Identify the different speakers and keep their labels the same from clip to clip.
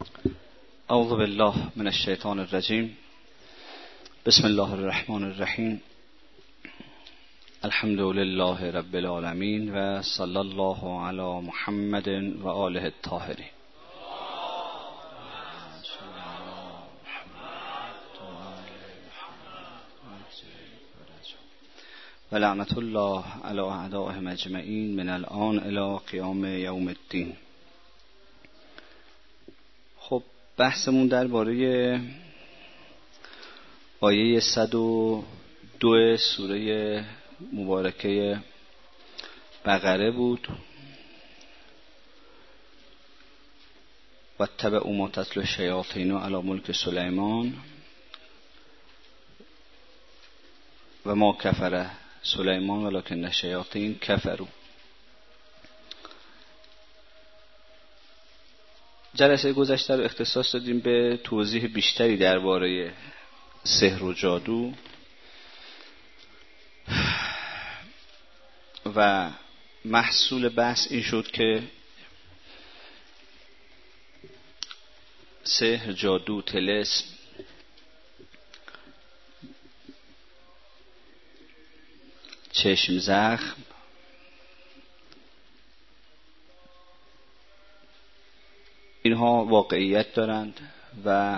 Speaker 1: اعوذ بالله من الشیطان الرجیم. بسم الله الرحمن الرحیم. الحمد لله رب العالمین و صلی الله علی محمد و آله الطاهرین. و لعنت الله علی اعدائهم اجمعین من الان الی قیام یوم الدین. خب بحثمون درباره آیه 102 سوره مبارکه بقره بود. و اتبعوا ما تتلو الشیاطین علی ملک سلیمان و ما کفر سلیمان ولکن الشیاطین کفروا. جلسه گذشته رو اختصاص دادیم به توضیح بیشتری درباره سحر و جادو و محصول بحث این شد که سحر، جادو، طلسم چشم زخم اینها واقعیت دارند و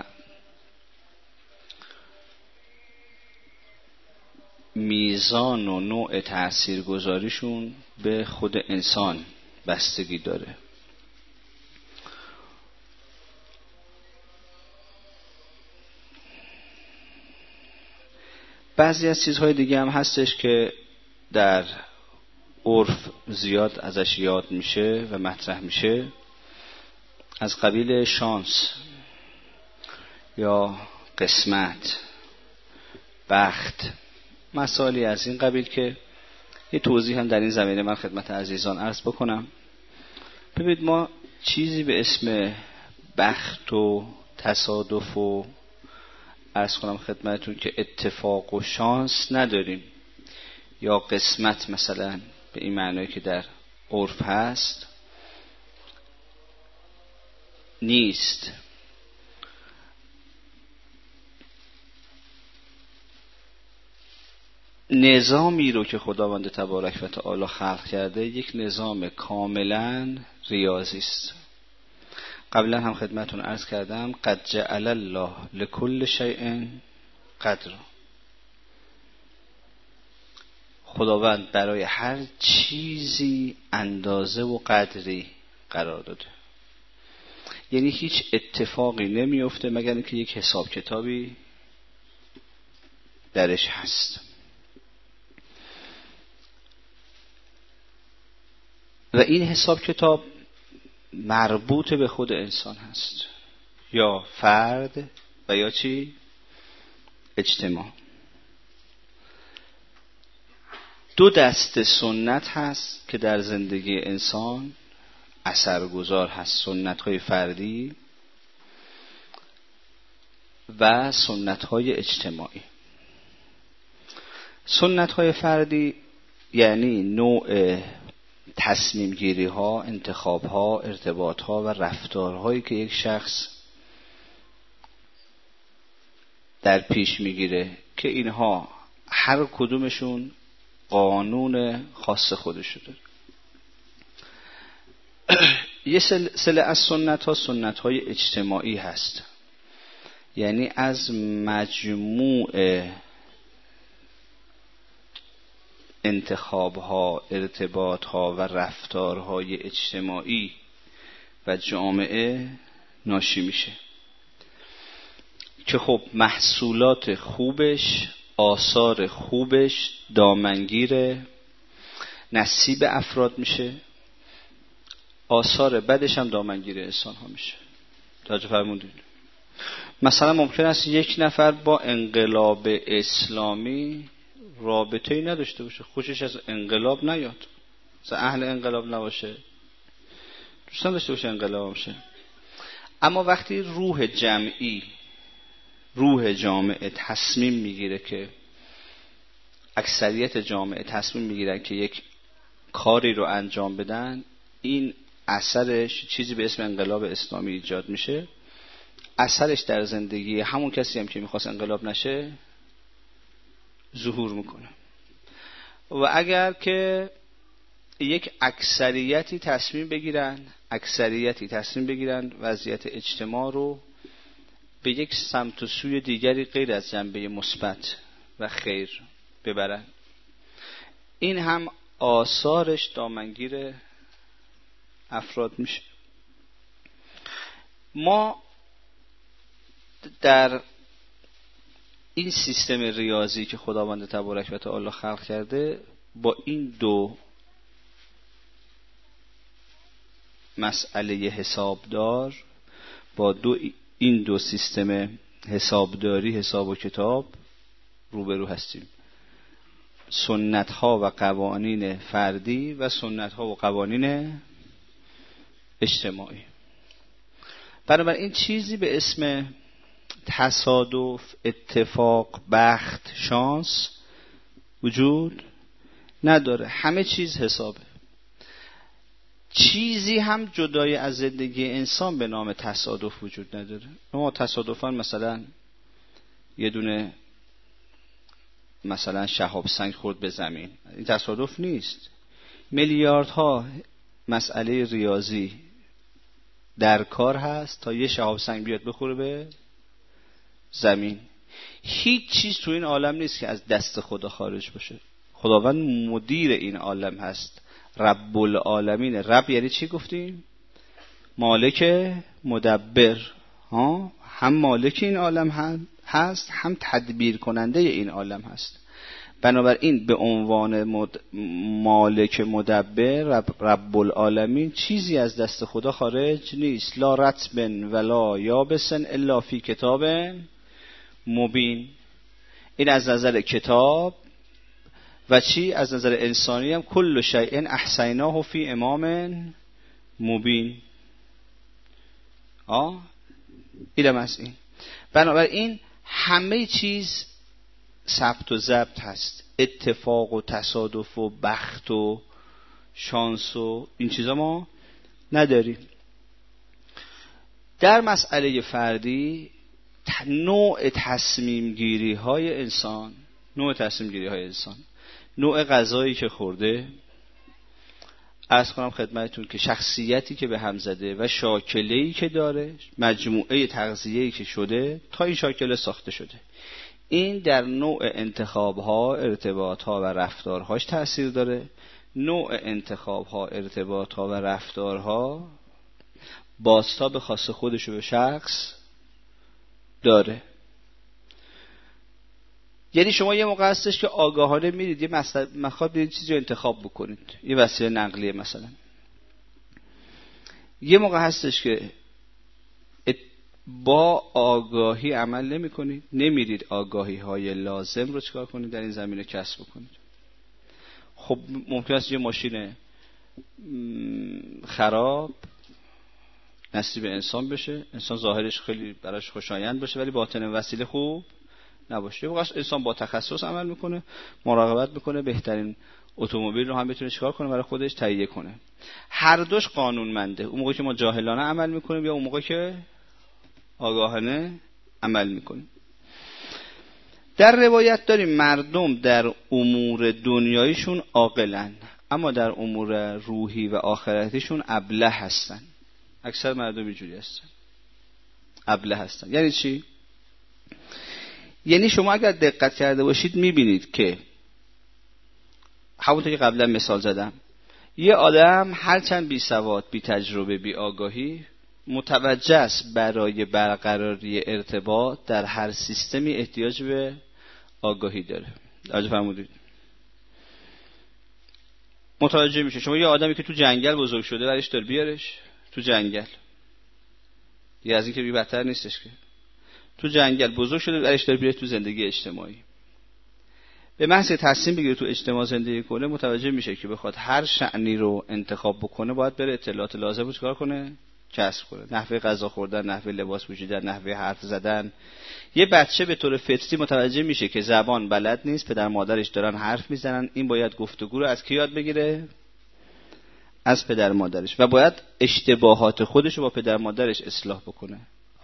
Speaker 1: میزان و نوع تاثیرگذاریشون به خود انسان بستگی داره. بعضی از چیزهای دیگه هم هستش که در عرف زیاد ازش یاد میشه و مطرح میشه، از قبیل شانس یا قسمت، بخت، مسائلی از این قبیل که یه توضیح هم در این زمینه من خدمت عزیزان عرض بکنم. ببینید، ما چیزی به اسم بخت و تصادف و عرض کنم خدمتتون که اتفاق و شانس نداریم، یا قسمت مثلا به این معنی که در عرف هست نیست. نظامی رو که خداوند تبارک و تعالی خلق کرده یک نظام کاملا ریاضی است. قبلا هم خدمتون عرض کردم قد جعل الله لكل شیء قدر. خداوند برای هر چیزی اندازه و قدری قرار داده. یعنی هیچ اتفاقی نمیفته مگر اینکه یک حساب کتابی درش هست. و این حساب کتاب مربوط به خود انسان هست، یا فرد و یا چی؟ اجتماع. دو دسته سنت هست که در زندگی انسان اثرگذار هست: سنت‌های فردی و سنت‌های اجتماعی. سنت‌های فردی یعنی نوع تصمیم گیری ها، انتخاب ها، ارتباط ها و رفتارهایی که یک شخص در پیش میگیره که اینها هر کدومشون قانون خاص خودشو داره. یه سلسله از سنت ها سنت های اجتماعی هست، یعنی از مجموع انتخاب‌ها، ارتباط‌ها و رفتارهای اجتماعی و جامعه ناشی میشه که خب محصولات خوبش، آثار خوبش دامنگیر نصیب افراد میشه، آثار بدش هم دامنگیر انسان ها میشه. توجه فرمودید؟ مثلا ممکن است یک نفر با انقلاب اسلامی رابطه‌ای نداشته باشه، خوشش از انقلاب نیاد، مثلا اهل انقلاب نباشه، دوست نداشته باشه انقلاب باشه. اما وقتی روح جمعی، روح جامعه تصمیم میگیره که اکثریت جامعه تصمیم میگیرن که یک کاری رو انجام بدن، این اثرش چیزی به اسم انقلاب اسلامی ایجاد میشه اثرش در زندگی همون کسی هم که میخواست انقلاب نشه ظهور میکنه. و اگر که یک اکثریتی تصمیم بگیرن وضعیت اجتماع رو به یک سمت و سوی دیگری غیر از جنبه مثبت و خیر ببرن، این هم آثارش دامنگیر افراد میشه. ما در این سیستم ریاضی که خداوند تبارک و تعالی خلق کرده با این دو مسئله حسابدار، با این دو سیستم حسابداری، حساب و کتاب روبرو هستیم. سنت ها و قوانین فردی و سنت ها و قوانین اجتماعی. بنابراین چیزی به اسم تصادف، اتفاق، بخت، شانس وجود نداره. همه چیز حسابه. چیزی هم جدای از زندگی انسان به نام تصادف وجود نداره. ما تصادفاً مثلا یه دونه مثلا شهاب سنگ خورد به زمین، این تصادف نیست. میلیاردها مسئله ریاضی در کار هست تا یه شهاب سنگ بیاد بخوره به زمین. هیچ چیز تو این عالم نیست که از دست خدا خارج باشه. خداوند مدیر این عالم هست، رب العالمین. رب یعنی چی گفتیم؟ مالک مدبر. هم مالک این عالم هست، هم تدبیر کننده این عالم هست. بنابراین به عنوان مالک مدبر رب العالمین چیزی از دست خدا خارج نیست. لا رطب ولا یابس الا فی کتاب مبین. این از نظر کتاب و چی؟ از نظر انسانی هم کل شیء احصیناه فی امام مبین. اینم از این. بنابراین همه چیز ثبت و ضبط هست. اتفاق و تصادف و بخت و شانس و این چیزا ما نداریم. در مسئله فردی نوع تصمیم گیری های انسان، نوع غذایی که خورده، عرض کنم خدمتتون که شخصیتی که به هم زده و شاکله‌ای که داره، مجموعه تغذیه‌ای که شده تا این شاکله ساخته شده، این در نوع انتخاب‌ها، ارتباط‌ها و رفتارهاش تأثیر داره. نوع انتخاب‌ها، ارتباط‌ها و رفتارها بازتاب خاص خودشو به شخص داره. یعنی شما یه موقع هستش که آگاهانه میرید یه مخواد برید چیزی رو انتخاب بکنید، یه وسیله نقلیه مثلا. یه موقع هستش که با آگاهی عمل نمی کنید، نمیرید آگاهی های لازم رو چکار کنید در این زمینه کسب بکنید. خب ممکن است یه ماشین خراب نصیب انسان بشه، انسان ظاهرش خیلی براش خوشایند باشه ولی باطن وسیله خوب نباشه. یه موقع انسان با تخصص عمل میکنه، مراقبت میکنه، بهترین اتومبیل رو هم بتونه چیکار کنه برای خودش تهیه کنه. هر دوش قانونمنده. اون موقعی که ما جاهلانه عمل میکنیم یا اون موقعی که آگاهانه عمل میکنیم. در روایت داریم مردم در امور دنیایشون عاقلن، اما در امور روحی و آخرتیشون ابله هستن. اکثر مردم اینجوری هستن، ابله هستن. یعنی چی؟ یعنی شما اگر دقت کرده باشید میبینید که همونطور که قبلا مثال زدم، یه آدم هرچند بی سواد، بی تجربه، بی آگاهی، متوجه است برای برقراری ارتباط در هر سیستمی احتیاج به آگاهی داره. توجه فرمودید؟ متوجه میشه. شما یه آدمی که تو جنگل بزرگ شده برش دار بیارش تو جنگل، یه از این که بی بدتر نیستش که تو جنگل بزرگ شده برش دار بیاره تو زندگی اجتماعی. به محض تصمیم بگیره تو اجتماع زندگی کنه، متوجه میشه که بخواد هر شأنی رو انتخاب بکنه باید بره اطلاعات لازم رو چکار کنه؟ کسب کنه. نحوه غذا خوردن، نحوه لباس پوشیدن، نحوه حرف زدن. یه بچه به طور فطری متوجه میشه که زبان بلد نیست، پدر مادرش دارن حرف میزنن، این باید گفتگو رو از کی یاد بگیره؟ از پدر مادرش. و باید اشتباهات خودش رو با پدر مادرش اصلاح بکنه.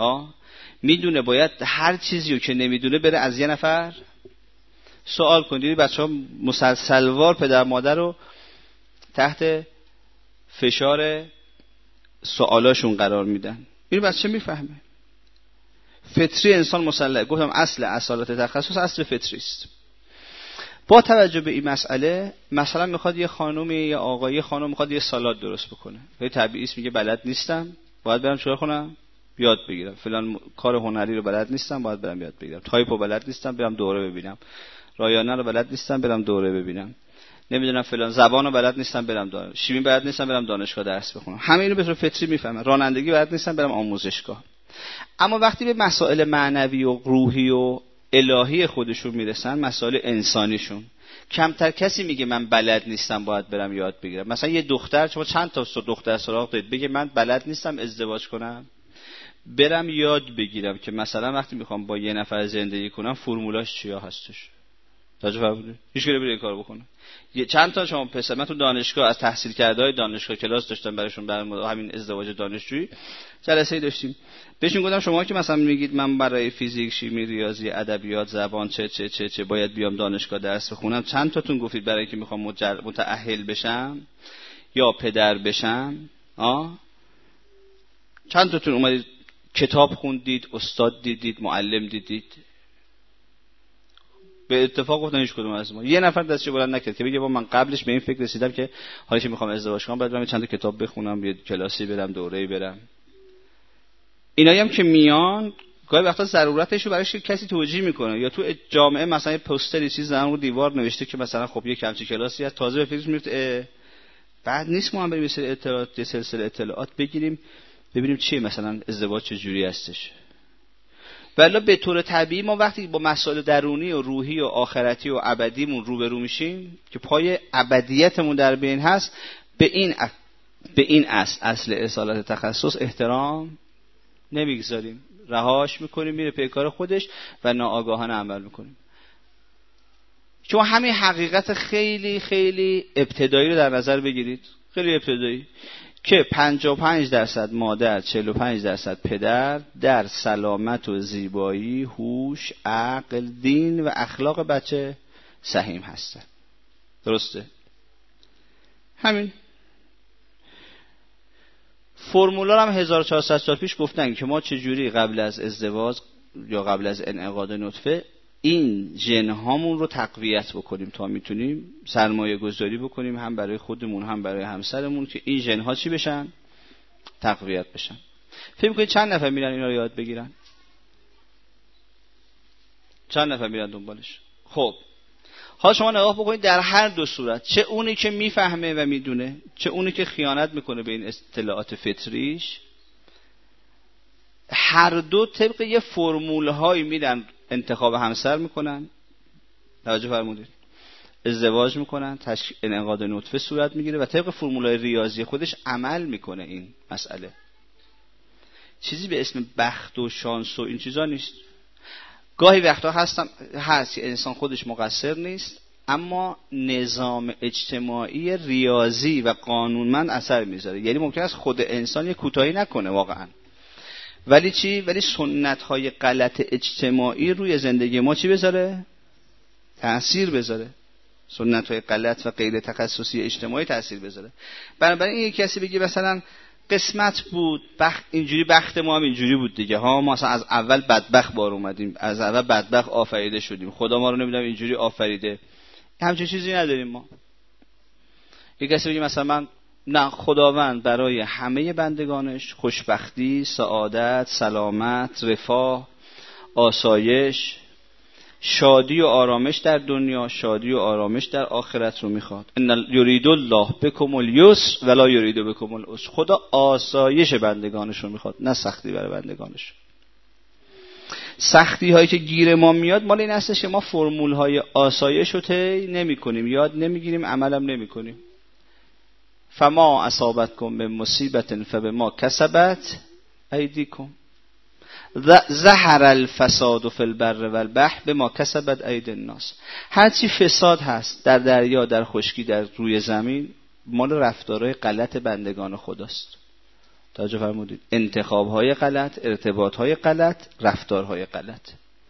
Speaker 1: میدونه باید هر چیزی رو که نمیدونه بره از یه نفر سوال کنه. بچه‌ها مسلسلوار پدر مادر رو تحت فشار سوالاشون قرار میدن. اینو بچه میفهمه. فطری انسان مسلح. گفتم اصل اصالت تخصص اصل فطری است. با توجه به این مسئله، مثلا میخواد یه خانومی یا آقایی خانم میخواد یه سالاد درست بکنه، یه طبیعی است میگه بلد نیستم، باید برم چیکار کنم؟ یاد بگیرم. فلان کار هنری رو بلد نیستم، باید برم یاد بگیرم. تایپو بلد نیستم، برم دوره ببینم. رایانه رو بلد نیستم، برم دوره ببینم. نمیدونم فلان زبان رو بلد نیستم، برم دانشگاه. شیمی بلد نیستم، برم دانشگاه درس بخونم. همه اینو به طور فطری میفهمن. رانندگی بلد نیستم، برم آموزشگاه. اما وقتی به مسائل معنوی و روحی و الهی خودشون میرسن، مسائل انسانیشون، کمتر کسی میگه من بلد نیستم باید برم یاد بگیرم. مثلا یه دختر، شما چند تا دختر سراغ دارید بگه من بلد نیستم ازدواج کنم، برم یاد بگیرم که مثلا وقتی میخوام با یه نفر زندگی کنم فرمولاش چیا هستش. توجه فرمودید؟ هیچ کی نمیره این کارو بکنه. چند تا شما پسر، من تو دانشگاه از تحصیل کرده‌های دانشگاه کلاس داشتم براشون در مورد همین ازدواج دانشجویی جلسه‌ای داشتیم. بهشون گفتم شما که مثلا میگید من برای فیزیک، شیمی، ریاضی، ادبیات، زبان چه باید بیام دانشگاه درس بخونم، چند تاتون گفتید برای اینکه میخوام متأهل بشم یا پدر بشم؟ چند تاتون اومدید کتاب خوندید، استاد دیدید، معلم دیدید؟ به اتفاق گفتن هیچ کدوم از ما. یه نفر دستش بلند نکرد که بگه با من قبلش به این فکر رسیدم که حالا که میخوام ازدواج کنم باید برم چند تا کتاب بخونم، یه کلاسی برم، دوره‌ای برم. اینایی هم که میان گاهی وقتا ضرورتش رو براش کسی توجیه میکنه، یا تو جامعه مثلا یه پوستری چیز رو دیوار نوشته که مثلا خب یه کمچی کلاسی از تازه به فکرش میفته بعد نیست ما هم بریم یه سلسله اطلاعات بگیریم ببینیم چیه مثلا ازدواج چه جوری هستش. ولی به طور طبیعی ما وقتی با مسائل درونی و روحی و آخرتی و ابدیمون روبرو میشیم که پای ابدیتمون در بین هست، به این اصل اصالت تخصص احترام نمیگذاریم، رهاش میکنیم، میره پی کار خودش و ناآگاهانه عمل میکنیم. شما همین حقیقت خیلی خیلی ابتدایی رو در نظر بگیرید، خیلی ابتدایی، که 55% مادر 45% پدر در سلامت و زیبایی، هوش، عقل، دین و اخلاق بچه سهیم هستن. درسته؟ همین فرمولا هم 1400 سال پیش گفتن که ما چجوری قبل از ازدواج یا قبل از انعقاد نطفه این ژن هامون رو تقویت بکنیم تا میتونیم سرمایه گذاری بکنیم هم برای خودمون هم برای همسرمون که این ژن ها چی بشن؟ تقویت بشن. فکر می‌کنید چند نفر میرن اینا رو یاد بگیرن؟ چند نفر میرن دنبالش؟ خب حالا شما نگاه بکنید در هر دو صورت، چه اونی که میفهمه و میدونه، چه اونی که خیانت میکنه به این اطلاعات فطریش، هر دو طبق یه فرمول هایی میرن انتخاب همسر میکنن، توجه فرمودید، ازدواج میکنن، انعقاد نطفه صورت میگیره و طبق فرمولای ریاضی خودش عمل میکنه. این مسئله چیزی به اسم بخت و شانس و این چیزا نیست. گاهی وقتا هست انسان خودش مقصر نیست، اما نظام اجتماعی ریاضی و قانونمند اثر میذاره. یعنی ممکن است خود انسان یه کوتاهی نکنه واقعا، ولی چی؟ ولی سنت‌های غلط اجتماعی روی زندگی ما چی بذاره؟ تأثیر بذاره. سنت‌های غلط و غیر تخصصی اجتماعی تأثیر بذاره. بنابراین این کسی بگه مثلا قسمت بود، اینجوری بخت ما هم اینجوری بود دیگه ها، ما مثلا از اول بدبخت بار اومدیم، از اول بدبخت آفریده شدیم، خدا ما رو نمیدونم اینجوری آفریده. همچین چیزی نداریم ما. یک کسی بگه مثلا نه، خداوند برای همه بندگانش خوشبختی، سعادت، سلامت، رفاه، آسایش، شادی و آرامش در دنیا، شادی و آرامش در آخرت رو میخواد. ان یرید الله بکم الیسر ولا یرید بکم العسر. خدا آسایش بندگانش رو میخواد، نه سختی برای بندگانش. سختی هایی که گیر ما میاد مال این هستش که ما فرمول های آسایش رو طی نمی‌کنیم، یاد نمیگیریم، عملم نمی‌کنیم. فما اصابتکم من مصیبت فبما کسبت ایدیکم ظهر الفساد فی البر والبحر بما کسبت ایدی الناس. هرچی فساد هست در دریا، در خشکی، در روی زمین، مال رفتارهای غلط بندگان خداست. توجه فرمودید؟ انتخاب‌های غلط، ارتباط‌های غلط، رفتارهای غلط.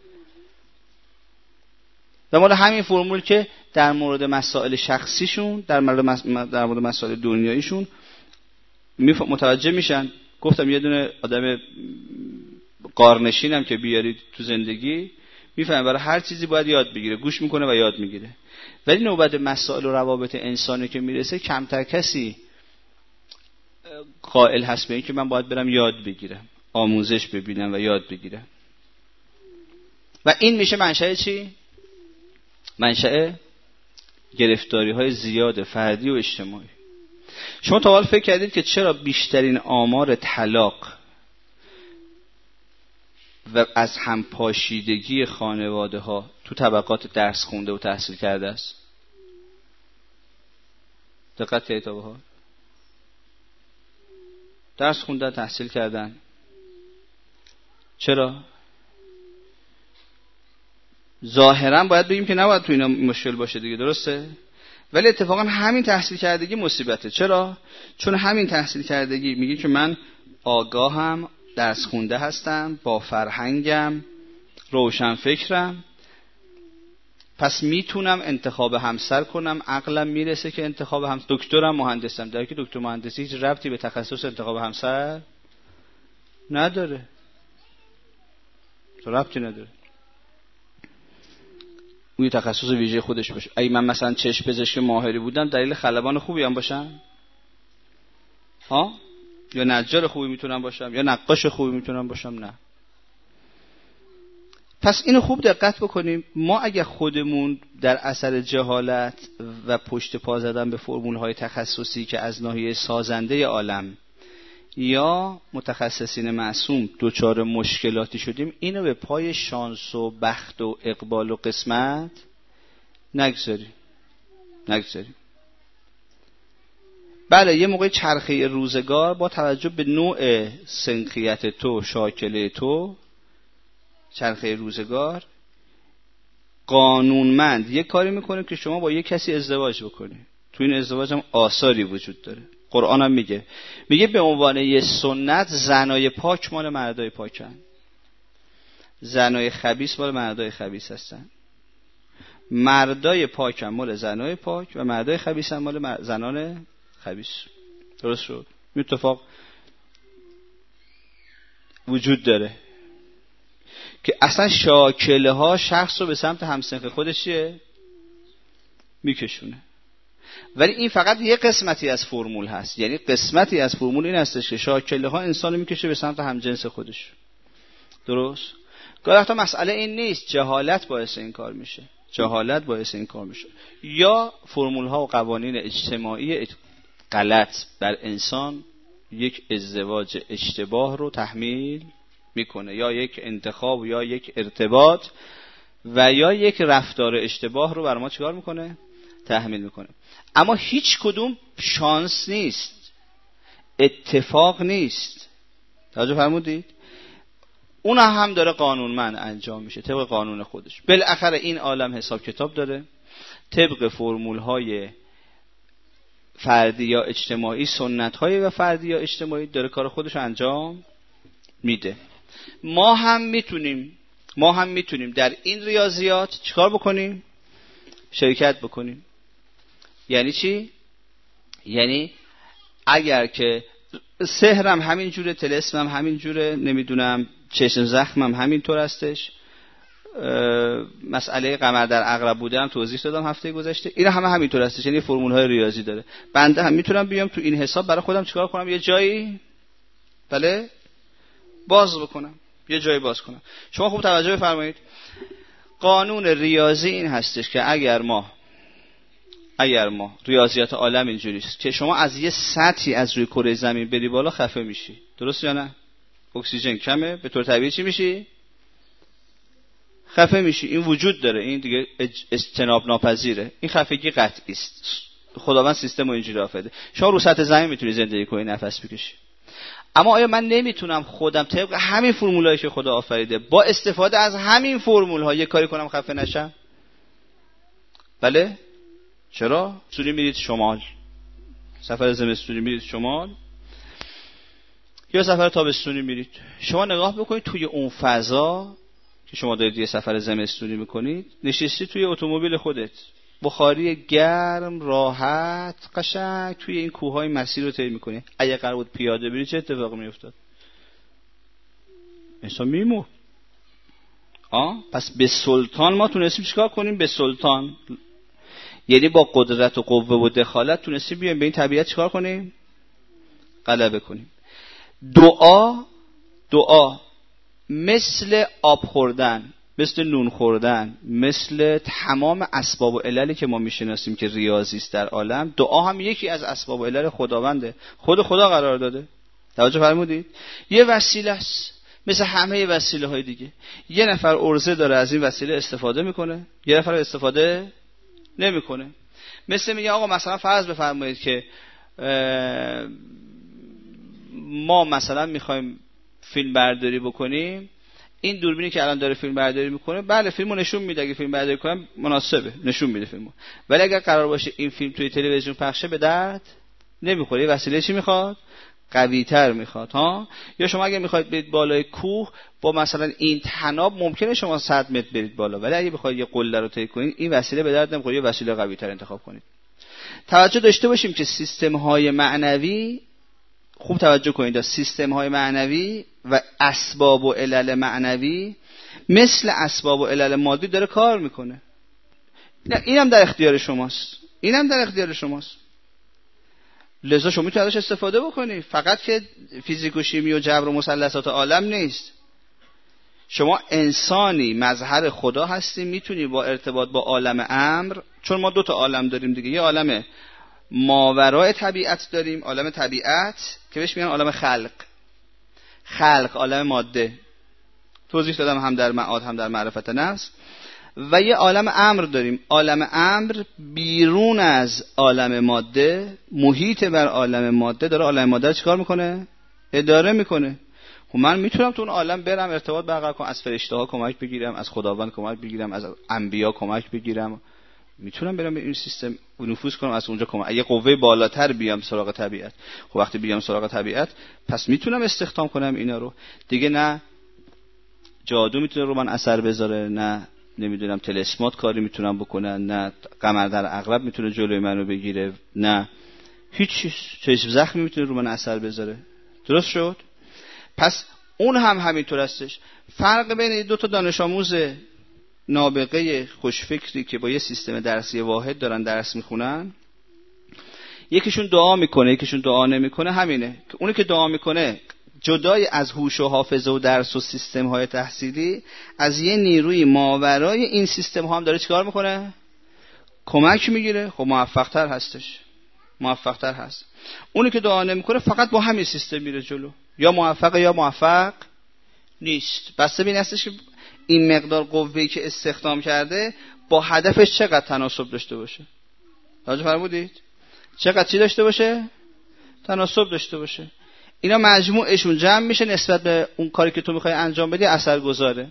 Speaker 1: و مال همین فرمول که در مورد مسائل شخصیشون، در مورد مسائل دنیاییشون متوجه میشن. گفتم یه دونه آدم قارنشینم که بیارید تو زندگی میفهمه برای هر چیزی باید یاد بگیره، گوش میکنه و یاد میگیره. ولی نوبت مسائل و روابط انسانی که میرسه کمتر کسی قائل هست به این که من باید برم یاد بگیرم، آموزش ببینم و یاد بگیرم. و این میشه منشأ چی؟ منشأ گرفتاری‌های زیاد فردی و اجتماعی. شما تا حال فکر کردید که چرا بیشترین آمار طلاق و از همپاشیدگی خانواده ها تو طبقات درس خونده و تحصیل کرده است؟ دقت کردید تا به حال؟ درس خوندن، تحصیل کردن. چرا؟ ظاهرا باید بگیم که نباید تو اینا مشکل باشه دیگه، درسته؟ ولی اتفاقا همین تحصیل کردگی مصیبته. چرا؟ چون همین تحصیل کردگی میگه که من آگاهم، درس خونده هستم، با فرهنگم، روشن فکرم، پس میتونم انتخاب همسر کنم، عقلم میرسه که انتخاب همسر، دکترم، مهندسم. در که دکتر مهندسی هیچ ربطی به تخصص انتخاب همسر نداره، ربطی نداره. اون تخصص ویژه خودش باشه. اگه من مثلا چشم پزشک ماهری بودم دلیل خلبان خوبی هم باشم؟ ها؟ یا نجار خوبی میتونم باشم؟ یا نقاش خوبی میتونم باشم؟ نه. پس اینو خوب دقت بکنیم. ما اگه خودمون در اثر جهالت و پشت پا زدن به فرمول‌های تخصصی که از ناحیه سازنده عالم یا متخصصین معصوم دوچار مشکلاتی شدیم، اینو به پای شانس و بخت و اقبال و قسمت نگذاریم. بله یه موقع چرخه روزگار با توجه به نوع سنخیت تو، شاکله تو، چرخه روزگار قانونمند یه کاری میکنه که شما با یه کسی ازدواج بکنی. تو این ازدواج هم آثاری وجود داره. قرآن هم میگه به عنوان یه سنت زنای پاک مال مردای پاکن، زنای خبیث مال مردای خبیث هستن، مردای پاک هم مال زنای پاک و مردای خبیث هم مال زنان خبیث. درست شد؟ این اتفاق وجود داره که اصلا شاکله ها شخص رو به سمت همسنخ خودش میکشونه. ولی این فقط یه قسمتی از فرمول هست. یعنی قسمتی از فرمول این هستش که شاکله ها انسان رو میکشه به سمت همجنس خودش. درست؟ گاهی وقتا مسئله این نیست، جهالت باعث این کار میشه. یا فرمول ها و قوانین اجتماعی غلط بر انسان یک ازدواج اشتباه رو تحمیل میکنه، یا یک انتخاب، یا یک ارتباط و یا یک رفتار اشتباه رو بر ما چیکار میکنه؟ تحمیل میکنه. اما هیچ کدوم شانس نیست، اتفاق نیست. توجه فرمودید؟ اون هم داره قانونمند انجام میشه طبق قانون خودش. بالاخره این عالم حساب کتاب داره، طبق فرمول های فردی یا اجتماعی، سنت های و فردی یا اجتماعی داره کار خودش انجام میده. ما هم میتونیم در این ریاضیات چیکار بکنیم؟ شرکت بکنیم. یعنی چی؟ یعنی اگر که سحرم همین جوره، طلسمم همین جوره، نمیدونم چشم زخمم همین طور هستش، مسئله قمر در عقرب بوده هم توضیح دادم هفته گذشته، اینا همین طور هستش. یعنی فرمول های ریاضی داره. بنده هم میتونم بیام تو این حساب برای خودم چیکار کنم؟ یه جایی باز بکنم، یه جایی باز کنم. شما خوب توجه بفرمایید. قانون ریاضی این هستش که اگر ما ریاضیات عالم اینجوریست که شما از یه سطحی از روی کره زمین بری بالا خفه میشی. درست یا نه؟ اکسیژن کمه، به طور طبیعی چی میشی؟ خفه میشی. این وجود داره، این دیگه اجتناب ناپذیره. این خفگی قطعی است. خداوند سیستم رو اینجوری آفریده. شما رو سطح زمین میتونی زندگی کنی، نفس بکشی. اما آیا من نمیتونم خودم طبق همین فرمولایی که خدا آفریده با استفاده از همین فرمول‌ها یه کاری کنم خفه نشم؟ بله؟ چرا؟ سوری میرید شمال، سفر زمستونی میرید شمال، یا سفر تابستونی میرید، شما نگاه بکنید توی اون فضا که شما دارید یه سفر زمستونی میکنید، نشستی توی اتومبیل خودت، بخاری گرم، راحت، قشنگ توی این کوههای مسیر رو طی میکنی. اگه قرار بود پیاده بری چه اتفاقی میافتاد؟ انسان میمرد. پس به سلطان ما تونستیم چیکار کنیم؟ به سلطان، یعنی با قدرت و قوه و دخالت تونستیم بیایم به این طبیعت چیکار کنیم؟ غلبه کنیم. دعا مثل آب خوردن، مثل نون خوردن، مثل تمام اسباب و عللی که ما میشناسیم که ریاضی است در عالم، دعا هم یکی از اسباب و علل خداونده، خود خدا قرار داده. توجه فرمودید؟ یه وسیله است مثل همه وسیله های دیگه. یه نفر عرضه داره از این وسیله استفاده میکنه، یه نفر استفاده نمیکنه. مثل میگه آقا مثلا فرض بفرمایید که ما مثلا میخوایم فیلم برداری بکنیم، این دوربینی که الان داره فیلم برداری میکنه، بله فیلمو نشون میده، اگه فیلم برداری کنم مناسبه، نشون میده فیلمو، ولی اگر قرار باشه این فیلم توی تلویزیون پخشه به درد نمیخوره. وسیله چی میخواد؟ قوی تر میخواد. یا شما اگه میخواید برید بالای کوه با مثلا این تناب، ممکنه شما 100 متر برید بالا، ولی اگه بخواید یه قله رو طی کنید این وسیله به درد نمیخوره، یه وسیله قوی تر انتخاب کنید. توجه داشته باشیم که سیستم های معنوی، خوب توجه کنید، سیستم های معنوی و اسباب و علل معنوی مثل اسباب و علل مادی داره کار میکنه. اینم در اختیار شماست. لذا شما میتونید ازش استفاده بکنید. فقط که فیزیک و شیمی و جبر و مثلثات عالم نیست. شما انسانی مظهر خدا هستی، میتونی با ارتباط با عالم امر، چون ما 2 تا عالم داریم دیگه، یه عالم ماورای طبیعت داریم، عالم طبیعت که بهش میگن عالم خلق، عالم ماده، توضیح دادم هم در معاد هم در معرفت نفس. و یه عالم امر داریم، عالم امر بیرون از عالم ماده، محیط بر عالم ماده، داره عالم ماده رو چیکار میکنه؟ اداره میکنه. خب من میتونم تو اون عالم برم ارتباط برقرار کنم، از فرشته ها کمک بگیرم، از خداوند کمک بگیرم، از انبیا کمک بگیرم، میتونم برم به این سیستم نفوذ کنم، از اونجا کمک. اگه قوه بالاتر بیام سراغ طبیعت، خب وقتی بیام سراغ طبیعت پس میتونم استخدام کنم اینا رو دیگه. نه جادو میتونه رو من اثر بذاره، نه نمیدونم تلسمات کاری میتونم بکنن، نه قمر در عقرب میتونه جلوی منو بگیره، نه هیچ چیز زخمی میتونه رو من اثر بذاره. درست شد؟ پس اون هم همینطور هستش. فرق بین 2 تا دانش آموز نابغه خوشفکری که با یه سیستم درسی واحد دارن درس میخونن، یکیشون دعا میکنه یکیشون دعا نمیکنه، همینه که اونی که دعا میکنه جدای از هوش و حافظه و درس و سیستم های تحصیلی، از یه نیروی ماورای این سیستم ها هم داره چیکار میکنه؟ کمک میگیره. خب موفق تر هست. اونی که دعا نمیکنه فقط با همین سیستم میره جلو، یا موفقه یا موفق نیست. بسته به این هستش که این مقدار قوه‌ای که استخدام کرده با هدفش چقدر تناسب داشته باشه. توجه فرمودید؟ چقدر چی داشته باشه؟ تناسب داشته باشه. اینا مجموعشون جمع میشه نسبت به اون کاری که تو میخوای انجام بدی اثرگذاره.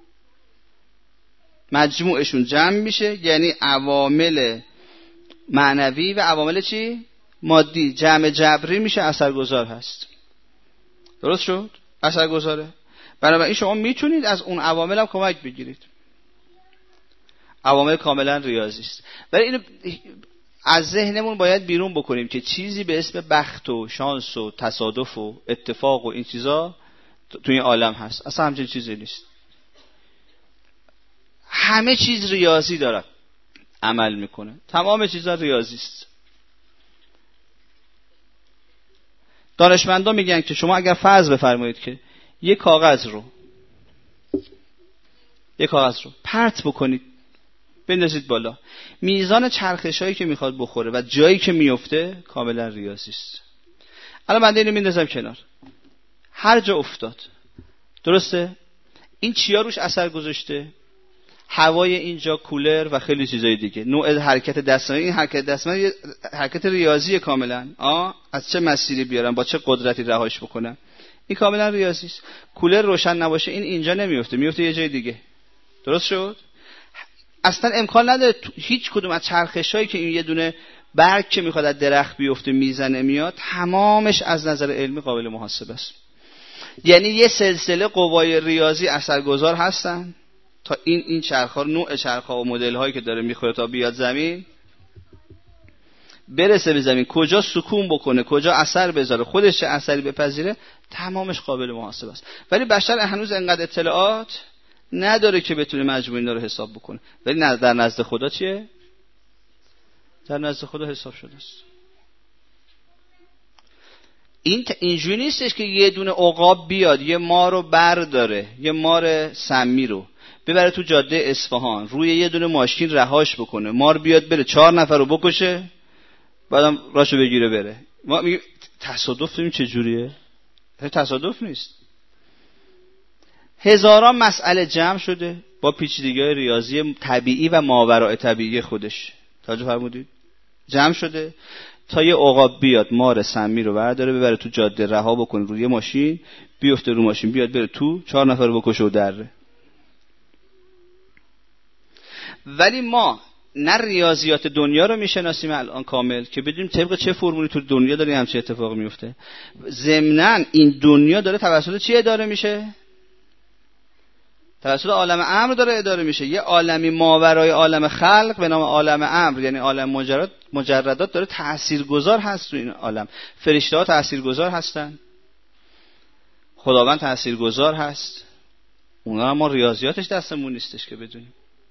Speaker 1: مجموعشون جمع میشه، یعنی عوامل معنوی و عوامل چی؟ مادی جمع جبری میشه، اثرگذار هست. درست شد؟ اثرگذاره. بنابراین شما میتونید از اون عوامل هم کمک بگیرید. عوامل کاملا ریاضی است. ولی اینو از ذهنمون باید بیرون بکنیم که چیزی به اسم بخت و شانس و تصادف و اتفاق و این چیزا توی عالم هست. اصلا همچین چیزی نیست. همه چیز ریاضی داره عمل میکنه. تمام چیزا ریاضی است. دانشمندان میگن که شما اگر فرض بفرمایید که یک کاغذ رو پرت بکنید، بندازید بالا، میزان چرخشایی که میخواد بخوره و جایی که میفته کاملا ریاضی است. الان من اینو میندازم کنار، هر جا افتاد، درسته؟ این چیا روش اثر گذاشته؟ هوای اینجا، کولر و خیلی چیزای دیگه، نوع حرکت دستان. این حرکت دستان یه حرکت ریاضیه کاملا. از چه مسیری بیارم، با چه قدرتی رهاش بکنم، این کاملا ریاضی است. کولر روشن نباشه این اینجا نمیفته، میفته یه جای دیگه. درست شد؟ اصلا امکان نداره هیچ کدوم از چرخشایی که این یه دونه برگ که میخواد از درخت بیفته میزنه میاد، تمامش از نظر علمی قابل محاسبه است. یعنی یه سلسله قوای ریاضی اثرگذار هستن تا این چرخ‌ها، نوع چرخ‌ها و مدل‌هایی که داره میخوره تا بیاد زمین، برسه به زمین، کجا سکون بکنه، کجا اثر بذاره، خودش چه اثری بپذیره، تمامش قابل محاسبه است. ولی بشر هنوز انقدر اطلاعات نداره که بتونه مجموع اینا رو حساب بکنه. ولی در نزد خدا چیه؟ در نزد خدا حساب شده است. اینجوری نیستش که یه دونه عقاب بیاد یه مار رو برداره، یه مار سمی رو ببره تو جاده اصفهان، روی یه دونه ماشین رهاش بکنه، مار بیاد بره 4 نفر رو بکشه، بعدم راشو بگیره بره. ما میگیم تصادف. ببین چه جوریه؟ تصادف نیست. هزاران مسئله جمع شده با پیچیدگی‌های ریاضی طبیعی و ماوراء طبیعی خودش. توجه فرمودید؟ جمع شده تا یه عقاب بیاد مار سمی رو برداره ببره تو جاده، رها بکنه روی ماشین، بیفته رو ماشین، بیاد بره تو 4 نفر رو بکشه و دره. ولی ما نه ریاضیات دنیا رو میشناسیم الان کامل که بدونیم طبق چه فرمولی تو دنیا داره همچین اتفاقی میفته. ضمناً این دنیا داره توسط چی اداره میشه؟ توسط عالم امر داره اداره میشه. یه عالمی ماورای عالم خلق به نام عالم امر، یعنی عالم مجردات داره تاثیرگذار هست تو این عالم. فرشته‌ها تاثیرگذار هستن، خداوند تاثیرگذار هست. اونا هم ما ریاضیاتش دستمون نیستش که بدونیم.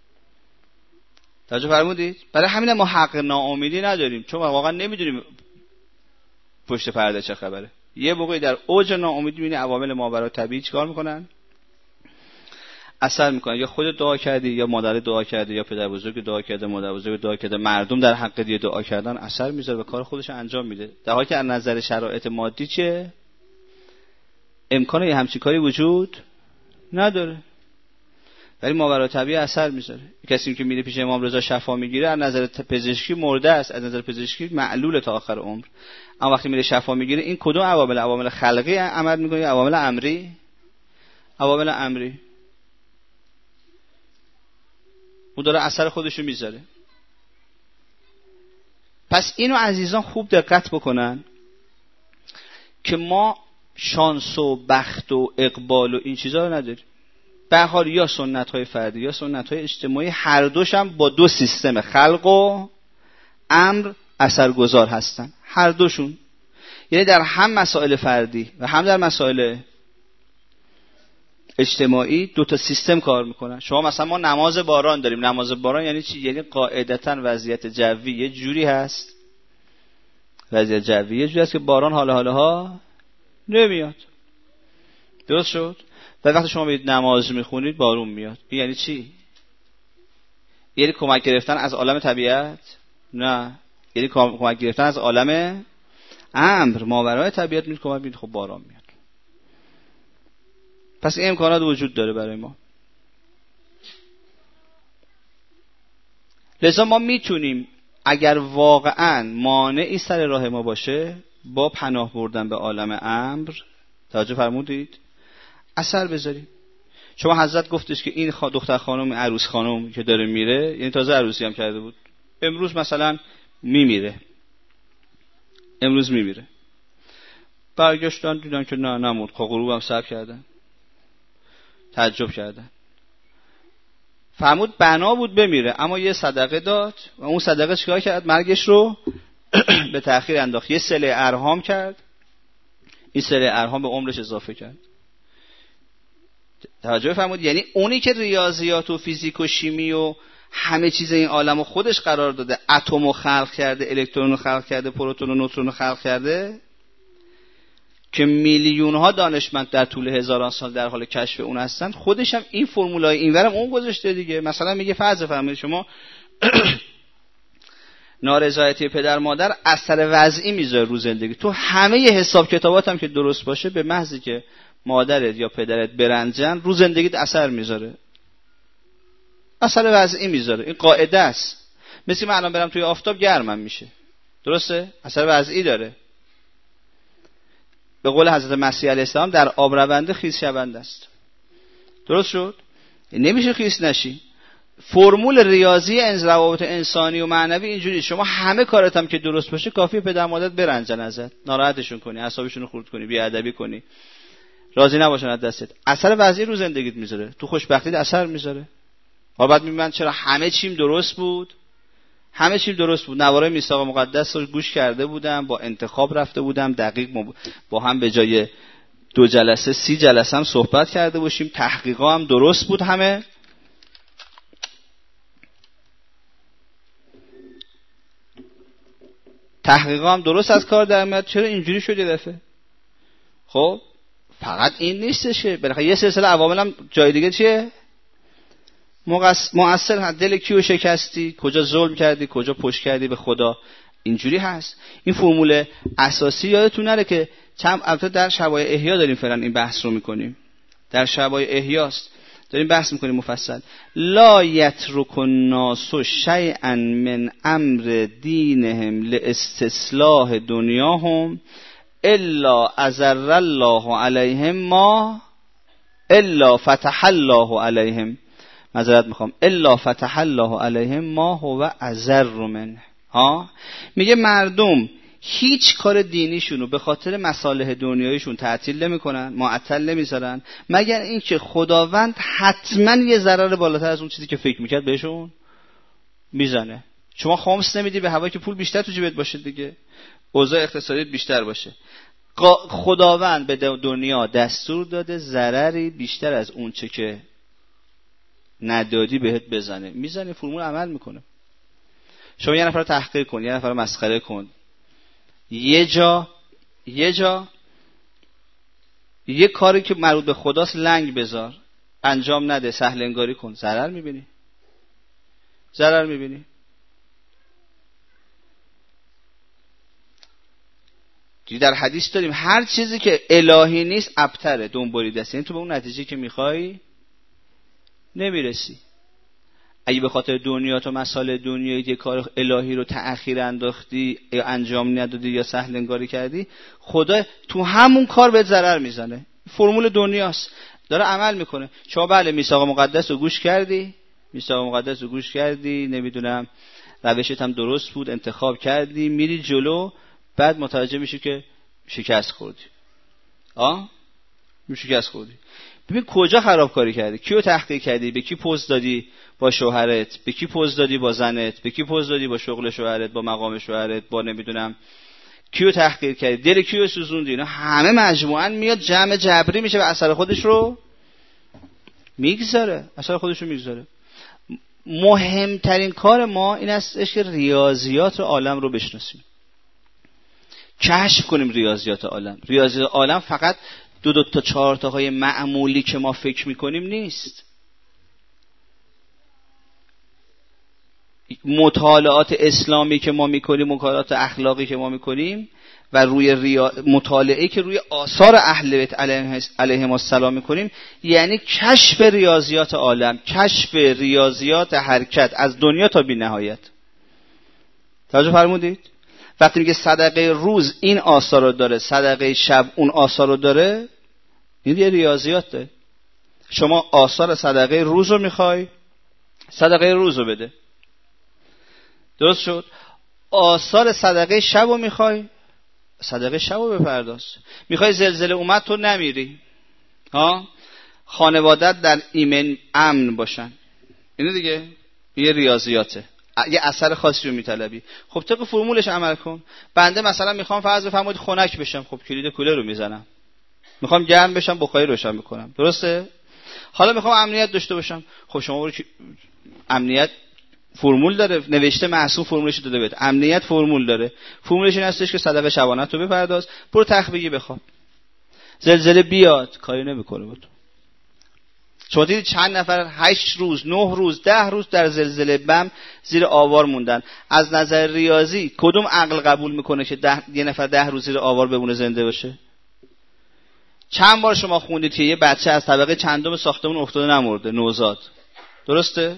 Speaker 1: توجه فرمودید؟ برای همین ما حق ناامیدی نداریم، چون واقعا نمیدونیم پشت پرده چه خبره. یه موقعی در اوج ناامیدی میبینی عوامل ماورای طبیعی چیکار میکنن؟ اثر میکنن. یا خودت دعا کردی، یا مادر دعا کرده، یا پدر بزرگ دعا کرده، مادر بزرگ دعا کرده، مردم در حق دیگه دعا کردن اثر میذاره و کار خودش انجام میده. در حالی که از نظر شرایط مادی چه امکان یه همچین کاری وجود نداره، ولی ماورای طبیعی اثر میذاره. کسی که میره پیش امام رضا شفا میگیره از نظر پزشکی مرده است، از نظر پزشکی معلول تا آخر عمر. اما وقتی میره شفا میگیره، این کدوم عوامل خلقی عمل میکنه یا عوامل امری؟ عوامل امری. اون داره اثر خودشو میذاره. پس اینو عزیزان خوب دقت بکنن که ما شانس و بخت و اقبال و این چیزا رو نداریم. به هر حال یا سنت‌های فردی یا سنت‌های اجتماعی، هر دوش هم با دو سیستم خلق و امر اثرگذار هستن. هر دوشون، یعنی در هم مسائل فردی و هم در مسائل اجتماعی دو تا سیستم کار میکنن. شما مثلا ما نماز باران داریم. نماز باران یعنی چی؟ یعنی قاعدتاً وضعیت جوی یه جوری هست، وضعیت جوی یه جوری هست که باران حالا نمیاد. درست شد؟ و وقتی شما میرید نماز میخونید بارون میاد. این یعنی چی؟ یعنی کمک گرفتن از عالم طبیعت؟ نه، یعنی کمک گرفتن از عالم امر، ماورای طبیعت میاد کمک میاد، خب باران میاد. پس این امکانات وجود داره برای ما. لذا ما میتونیم اگر واقعا مانعی سر راه ما باشه، با پناه بردن به عالم امر، توجه فرمودید، اثر بذاریم. شما حضرت گفتش که این دختر خانم، عروس خانم که داره میره، یعنی تازه عروسی هم کرده بود، امروز مثلا میمیره. برگشتن دیدن که نه نمود، غروب هم صبر کردن، تعجب کردن. فرمود بنا بود بمیره، اما یه صدقه داد و اون صدقه چیکار کرد؟ مرگش رو به تأخیر انداخت. یه صله ارحام کرد، این صله ارحام به عمرش اضافه کرد. توجه فرمود؟ یعنی اونی که ریاضیات و فیزیک و شیمی و همه چیز این عالمو خودش قرار داده، اتمو خلق کرده، الکترونو خلق کرده، پروتون و نوترونو خلق کرده، که میلیون ها دانشمند در طول هزاران سال در حال کشف اون هستن، خودش هم این فرمولای اینورم اون گذاشته دیگه. مثلا میگه فرض فرمایید شما نارضایتی پدر مادر اثر وضعی میذاره رو زندگی. تو همه حساب کتابات هم که درست باشه، به محضی که مادرت یا پدرت برنجن رو زندگیت اثر میذاره، اثر وضعی میذاره. این قاعده است. مثل من الان برم توی آفتاب گرمم میشه، درسته؟ اثر وضعی داره. به قول حضرت مسیح علیه السلام در آب رونده خیس شونده است. درست شد؟ نمیشه خیس نشی. فرمول ریاضی روابط انسانی و معنوی اینجوری، شما همه کارت هم که درست باشه، کافیه پدر مادرت برنجن ازت، ناراحتشون کنی، اعصابشون رو خورد کنی، بی‌ادبی کنی، راضی نباشن از دستت، اثر وضعی رو زندگیت میذاره، تو خوشبختیت اثر میذاره. حالا بعد میگم چرا همه چیم درست بود، همه چیم درست بود، نوارای میثاق مقدس رو گوش کرده بودم، با انتخاب رفته بودم، دقیق با هم به جای 2 جلسه 30 جلسه هم صحبت کرده باشیم، تحقیقا هم درست بود، همه تحقیقا هم درست از کار در میاد. چرا اینجوری شد یه دفعه؟ خب فقط این نیستشه، بالاخره یه سلسله عوامل هم جای دیگه چیه مؤثر هست. دل کیو شکستی، کجا ظلم کردی، کجا پشت کردی به خدا، اینجوری هست. این فرمول اساسی یادتون نره که البته در شبای احیا داریم فعلا این بحث رو میکنیم، در شبای احیاست داریم بحث میکنیم مفصل. لا یترک الناس شیئا من امر دینهم لاصلاح دنیاهم الا اضر الله علیهم ما الا فتح الله علیهم، معذرت میخوام، الا فتح الله علیهم ما هو اضر منه. میگه مردم هیچ کار دینیشون رو به خاطر مصالح دنیاییشون تعطیل نمیکنن، معطل نمیذارن، مگر اینکه خداوند حتما یه ضرر بالاتر از اون چیزی که فکر میکرد بهشون میزنه. شما خامس نمیدی به هوا که پول بیشتر تو جیبت باشه دیگه، اوضاع اقتصادیت بیشتر باشه. خداوند به دنیا دستور داده ضرری بیشتر از اون چه که ندادی بهت بزنه، میزنه، فرمول عمل میکنه. شما یه نفر رو تحقیر کن، یه نفر رو مسخره کن، یه جا یه کاری که مربوط به خداست لنگ بذار، انجام نده، سهل انگاری کن، ضرر میبینی. در حدیث داریم هر چیزی که الهی نیست ابتره، دنبالیده است، یعنی تو به اون نتیجه که میخوای نمیرسی. اگه به خاطر دنیات و مسائل دنیایی یه کار الهی رو تأخیر انداختی یا انجام ندادی یا سهل انگاری کردی، خدا تو همون کار بهت ضرر میزنه. فرمول دنیاست، داره عمل میکنه. شما بله میثاق مقدس رو گوش کردی، نمیدونم روشت هم درست بود، انتخاب کردی، میری جلو، بعد متوجه میشی که شکست خوردی. ببین کجا خرابکاری کردی، کیو تحقیر کردی، به کی پوز دادی با شوهرت، به کی پوز دادی با زنت، به کی پوز دادی با شغل شوهرت، با مقام شوهرت، با نمیدونم کیو تحقیر کردی، دل کیو سوزوندی. اینا همه مجموعاً میاد جمع جبری میشه و اثر خودش رو میگذاره. مهمترین کار ما این است که ریاضیات عالم رو بشناسیم، کشف کنیم ریاضیات عالم فقط دو تا 4 تاهای معمولی که ما فکر میکنیم نیست. مطالعات اسلامی که ما میکنیم، مطالعات اخلاقی که ما میکنیم و روی مطالعه که روی آثار اهل بیت علیهم السلام میکنیم، یعنی کشف ریاضیات عالم، کشف ریاضیات حرکت از دنیا تا بی نهایت. توجه فرمودید؟ وقتی میگه صدقه روز این آثار رو داره، صدقه شب اون آثار رو داره، این یه ریاضیاته. شما آثار صدقه روز رو میخوای، صدقه روز رو بده، درست شد. آثار صدقه شب رو میخوای، صدقه شب رو بپرداز. میخوای زلزله اومد تو نمیری، خانوادت در ایمن امن باشن، اینه دیگه، یه ریاضیاته، یه اثر خاصی رو میطلبی. خب طبق فرمولش عمل کن. بنده مثلا میخوام فرض بفرمایید خنک بشم، خب کلید کولر رو میزنم. میخوام گرم بشم، بخاری روشن میکنم، درسته؟ حالا میخوام امنیت داشته باشم، خب شما برو امنیت فرمول داره، نوشته معصوم فرمولش داده بهت، امنیت فرمول داره، فرمولش این هستش که صدقه شبانه تو بپرداز، برو تخبیگی بخواب، زلزله بیاد کاری نمیکنه بود. شما دیدید چند نفر 8 روز 9 روز 10 روز در زلزله بم زیر آوار موندن. از نظر ریاضی کدوم عقل قبول میکنه که یه نفر 10 روز زیر آوار بمونه زنده باشه؟ چند بار شما خوندید که یه بچه از طبقه چندم ساختمون افتاده نمرده، نوزاد، درسته؟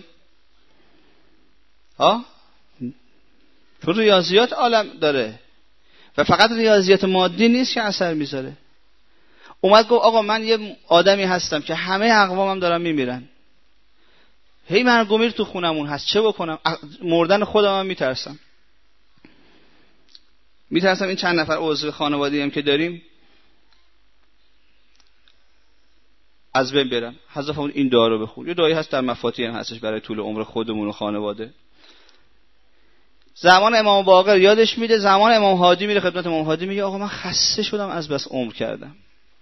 Speaker 1: چون ریاضیات عالم داره و فقط ریاضیات مادی نیست که اثر میذاره. اومد گفت آقا من یه آدمی هستم که همه اقوامم دارن میمیرن، هی مرگ و میر تو خونمون هست، چه بکنم؟ مردن خودم هم میترسم. این چند نفر عضو خانواده‌ای هم که داریم از بین برن. حذف این دعا رو بخون. یه دعایی هست در مفاتیح هستش برای طول عمر خودمون و خانواده. زمان امام باقر یادش میده، زمان امام هادی میره خدمت امام هادی میگه آقا من خسته شدم از بس عمر کردم،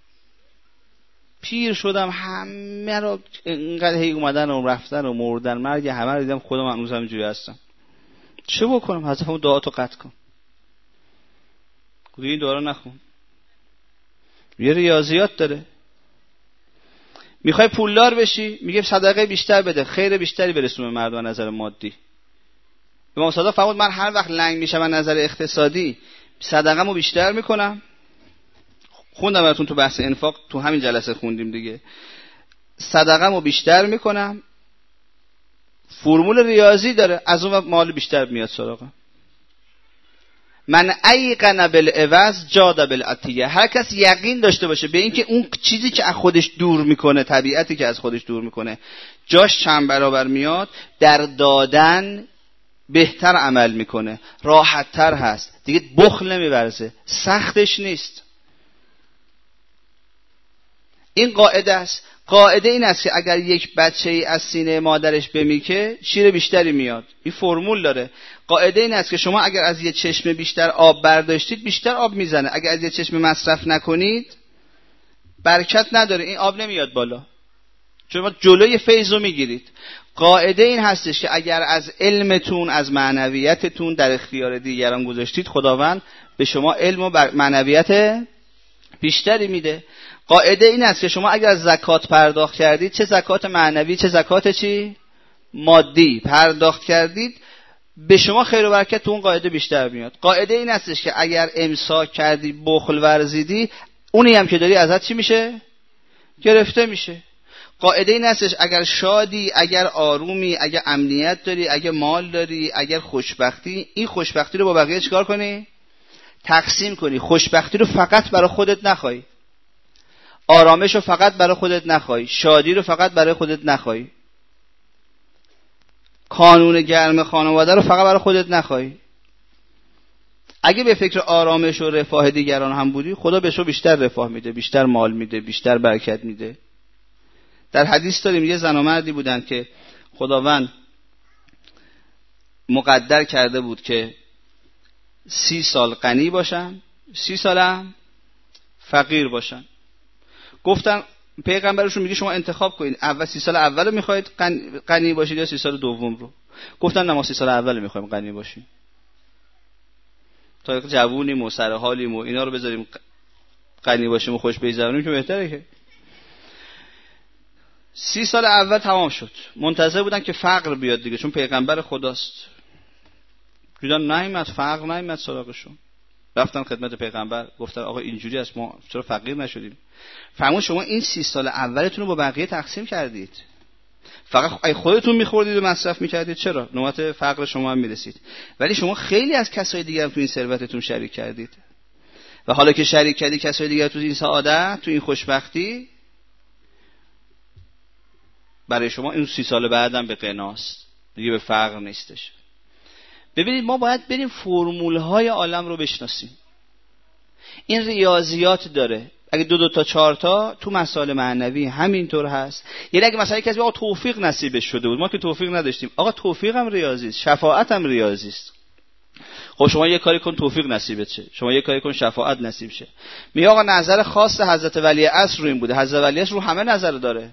Speaker 1: پیر شدم، همه رو اینقدر هی اومدن و رفتن و مردن، مرگ همه رو دیدم، خودم هنوز همینجوری هستم، چه بکنم؟ حذف اون دعاتو قطع کن. این دعا رو نخون. یه ریاضیات داره. میخوای پولدار بشی، میگه صدقه بیشتر بده، خیر بیشتری برسون به مردم از نظر مادی. امام صادق فرمود من هر وقت لنگ میشم از نظر اقتصادی صدقه‌مو بیشتر میکنم. خوندم براتون تو بحث انفاق، تو همین جلسه خوندیم دیگه. صدقه‌مو بیشتر میکنم. فرمول ریاضی داره، از اون مال بیشتر میاد سراغم. من ایقن بالعوض جاد بالعطیه. هر کس یقین داشته باشه به اینکه اون چیزی که از خودش دور میکنه، طبیعتی که از خودش دور میکنه، جاش چند برابر میاد، در دادن بهتر عمل میکنه، راحتتر هست، دیگه بخل نمیورزه، سختش نیست. این قاعده است. قاعده این است که اگر یک بچه‌ای از سینه مادرش بمیکه شیر بیشتری میاد. این فرمول داره. قاعده این است که شما اگر از یه چشمه بیشتر آب برداشتید بیشتر آب میزنه. اگر از یه چشمه مصرف نکنید برکت نداره، این آب نمیاد بالا، شما جلوی فیض رو میگیرید. قاعده این هستش که اگر از علمتون، از معنویتتون در اختیار دیگران گذاشتید، خداوند به شما علم و معنویت بیشتری میده. قاعده این است که شما اگر از زکات پرداخت کردید، چه زکات معنوی چه زکات چی مادی پرداخت کردید، به شما خیر و برکت تو اون قاعده بیشتر میاد. قاعده این هستش که اگر امساک کردی، بخل ورزیدی، اونی هم که داری ازت چی میشه؟ گرفته میشه. قاعده این هستش اگر شادی، اگر آرومی، اگر امنیت داری، اگر مال داری، اگر خوشبختی، این خوشبختی رو با بقیه چیکار کنی؟ تقسیم کنی. خوشبختی رو فقط برای خودت نخوای، آرامش رو فقط برای خودت نخوای، شادی رو فقط برای خودت نخوای، کانون گرم خانواده رو فقط برای خودت نخوای. اگه به فکر آرامش و رفاه دیگران هم بودی، خدا به شما بیشتر رفاه میده، بیشتر مال میده، بیشتر برکت میده. در حدیث داریم یه زن و مردی بودن که خداوند مقدر کرده بود که 30 سال غنی باشن، 30 سال هم فقیر باشن. گفتن پیغمبرشون میگه شما انتخاب کنید، اول 30 سال اول رو میخواید غنی باشید یا 30 سال دوم رو؟ گفتن نه ما 30 سال اول رو میخوایم غنی باشیم، تا جوونیم و سر حالیم و اینا رو بذاریم غنی باشیم و خوش بگذرونیم که بهتره. که 30 سال اول تمام شد، منتظر بودن که فقر بیاد دیگه، چون پیغمبر خداست. دیدن نیامد، فقر نیامد سراغشون. رفتن خدمت پیغمبر، گفتن آقا اینجوری است، ما چرا فقیر نشدیم؟ فرمود شما این 30 سال اولتون رو با بقیه تقسیم کردید، فقط خودتون میخوردید و مصرف میکردید، چرا؟ نوبت فقر شما هم میرسید. ولی شما خیلی از کسای دیگر تو این ثروتتون شریک کردید، و حالا که شریک کردی کسای دیگر تو این سعادت، تو این خوشبختی، برای شما این 30 سال بعدم به قناست دیگه، به فقر نیستش. ببینید ما باید بریم فرمول‌های عالم رو بشناسیم. این ریاضیات داره. اگه 2 تا 4 تا تو مسائل معنوی همینطور هست. یعنی اگه مثلا کسی آقا توفیق نصیبش شده بود، ما که توفیق نداشتیم، آقا توفیق هم ریاضی است، شفاعت هم ریاضی است. خب شما یه کاری کن توفیق نصیبت شه، شما یه کاری کن شفاعت نصیب شه. میگه آقا نظر خاص حضرت ولی عصر رو این بوده، حضرت ولی عصر رو همه نظر داره.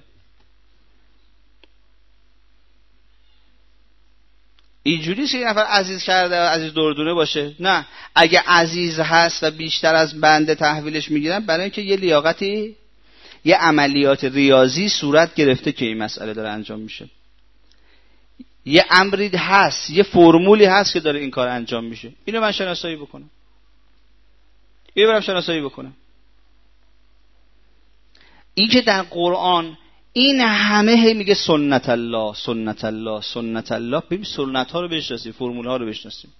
Speaker 1: اینجوری که یه نفر عزیز کرده عزیز دردونه باشه، نه، اگه عزیز هست و بیشتر از بنده تحویلش میگیرن، برای اینکه یه لیاقتی، یه عملیات ریاضی صورت گرفته که این مسئله داره انجام میشه. یه امری هست، یه فرمولی هست که داره این کار انجام میشه. اینو من شناسایی بکنم، اینو برم شناسایی بکنم. این که در قرآن این همه میگه سنت الله سنت الله سنت الله، ببین سنت ها رو بشناسیم، فرمول ها رو بشناسیم.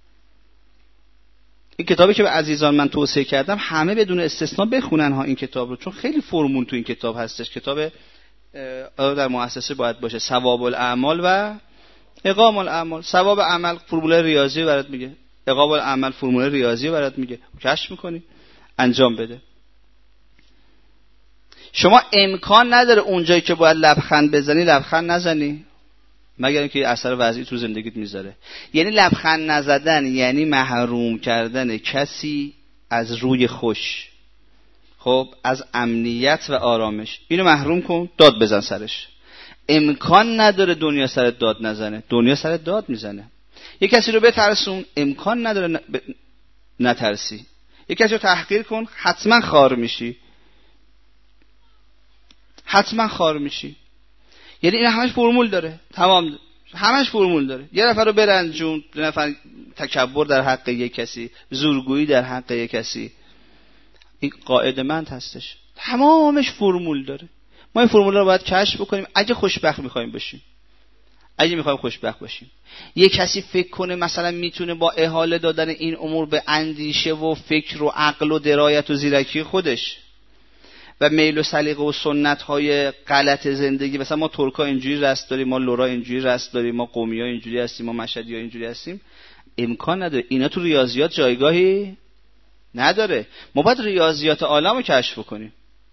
Speaker 1: این کتابی که به عزیزان من توصیه کردم همه بدون استثناء بخونن ها این کتاب رو، چون خیلی فرمول تو این کتاب هستش. کتاب در مؤسسه باید باشه، ثواب الاعمال و اقام الاعمال. ثواب عمل فرمول ریاضی برات میگه، اقام الاعمال فرمول ریاضی برات میگه، کشف میکنی انجام بده. شما امکان نداره اونجایی که باید لبخند بزنی لبخند نزنی، مگر اینکه اثر وضعی تو زندگیت میذاره. یعنی لبخند نزدن یعنی محروم کردن کسی از روی خوش، خب از امنیت و آرامش. اینو محروم کن، داد بزن سرش. امکان نداره دنیا سرت داد نزنه، دنیا سرت داد میزنه. یک کسی رو بترسون، امکان نداره نترسی. یک کسی رو تحقیر کن، حتما خار میشی، حتما خار میشی. یعنی این همش فرمول داره، تمام همش فرمول داره. یه نفر رو برنجون، دو نفر تکبر در حق یک کسی، زورگویی در حق یک کسی، این قاعده‌مند هستش. تمامش فرمول داره. ما این فرمول رو باید کشف بکنیم اگه خوشبخت می‌خوایم باشیم. اگه می‌خوایم خوشبخت باشیم. یک کسی فکر کنه مثلا میتونه با احاله دادن این امور به اندیشه و فکر و عقل و درایت و زیرکی خودش و میل و سلیقه و سنت‌های غلط زندگی، مثلا ما ترکا اینجوری رست داریم، ما لورا اینجوری رست داریم، ما قومی‌ها اینجوری هستیم، ما مشهدی‌ها اینجوری هستیم، امکان نداره. اینا تو ریاضیات جایگاهی نداره. ما باید ریاضیات عالم رو کشف کنیم.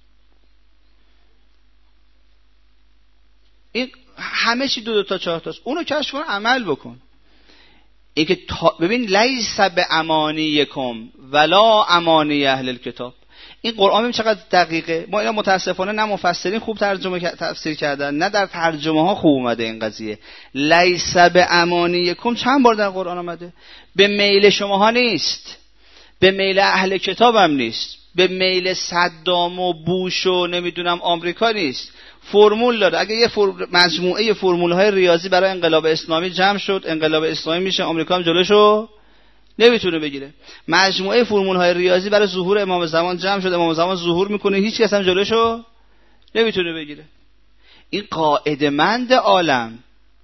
Speaker 1: این همه چی دو تا چهار تاست، اونو کشف کن، عمل بکن. این که ببین لیس بامانیکم ولا امانی اهل الکتاب. این قرآن ببین چقدر دقیقه. ما اینا متاسفانه نه مفسرین خوب تفسیر کردن، نه در ترجمه ها خوب اومده این قضیه. لیس بامانیکم چند بار در قرآن اومده؟ به میل شماها نیست، به میل اهل کتاب هم نیست، به میل صدام و بوش و نمیدونم آمریکا نیست. فرمول داره. اگه یه مجموعه فرمول های ریاضی برای انقلاب اسلامی جمع شد، انقلاب اسلامی میشه، آمریکا هم جلوشو نمیتونه بگیره. مجموعه فرمول های ریاضی برای ظهور امام زمان جمع شد، امام زمان ظهور میکنه، هیچ کس هم جلوشو نمیتونه بگیره. این قاعده مند عالم.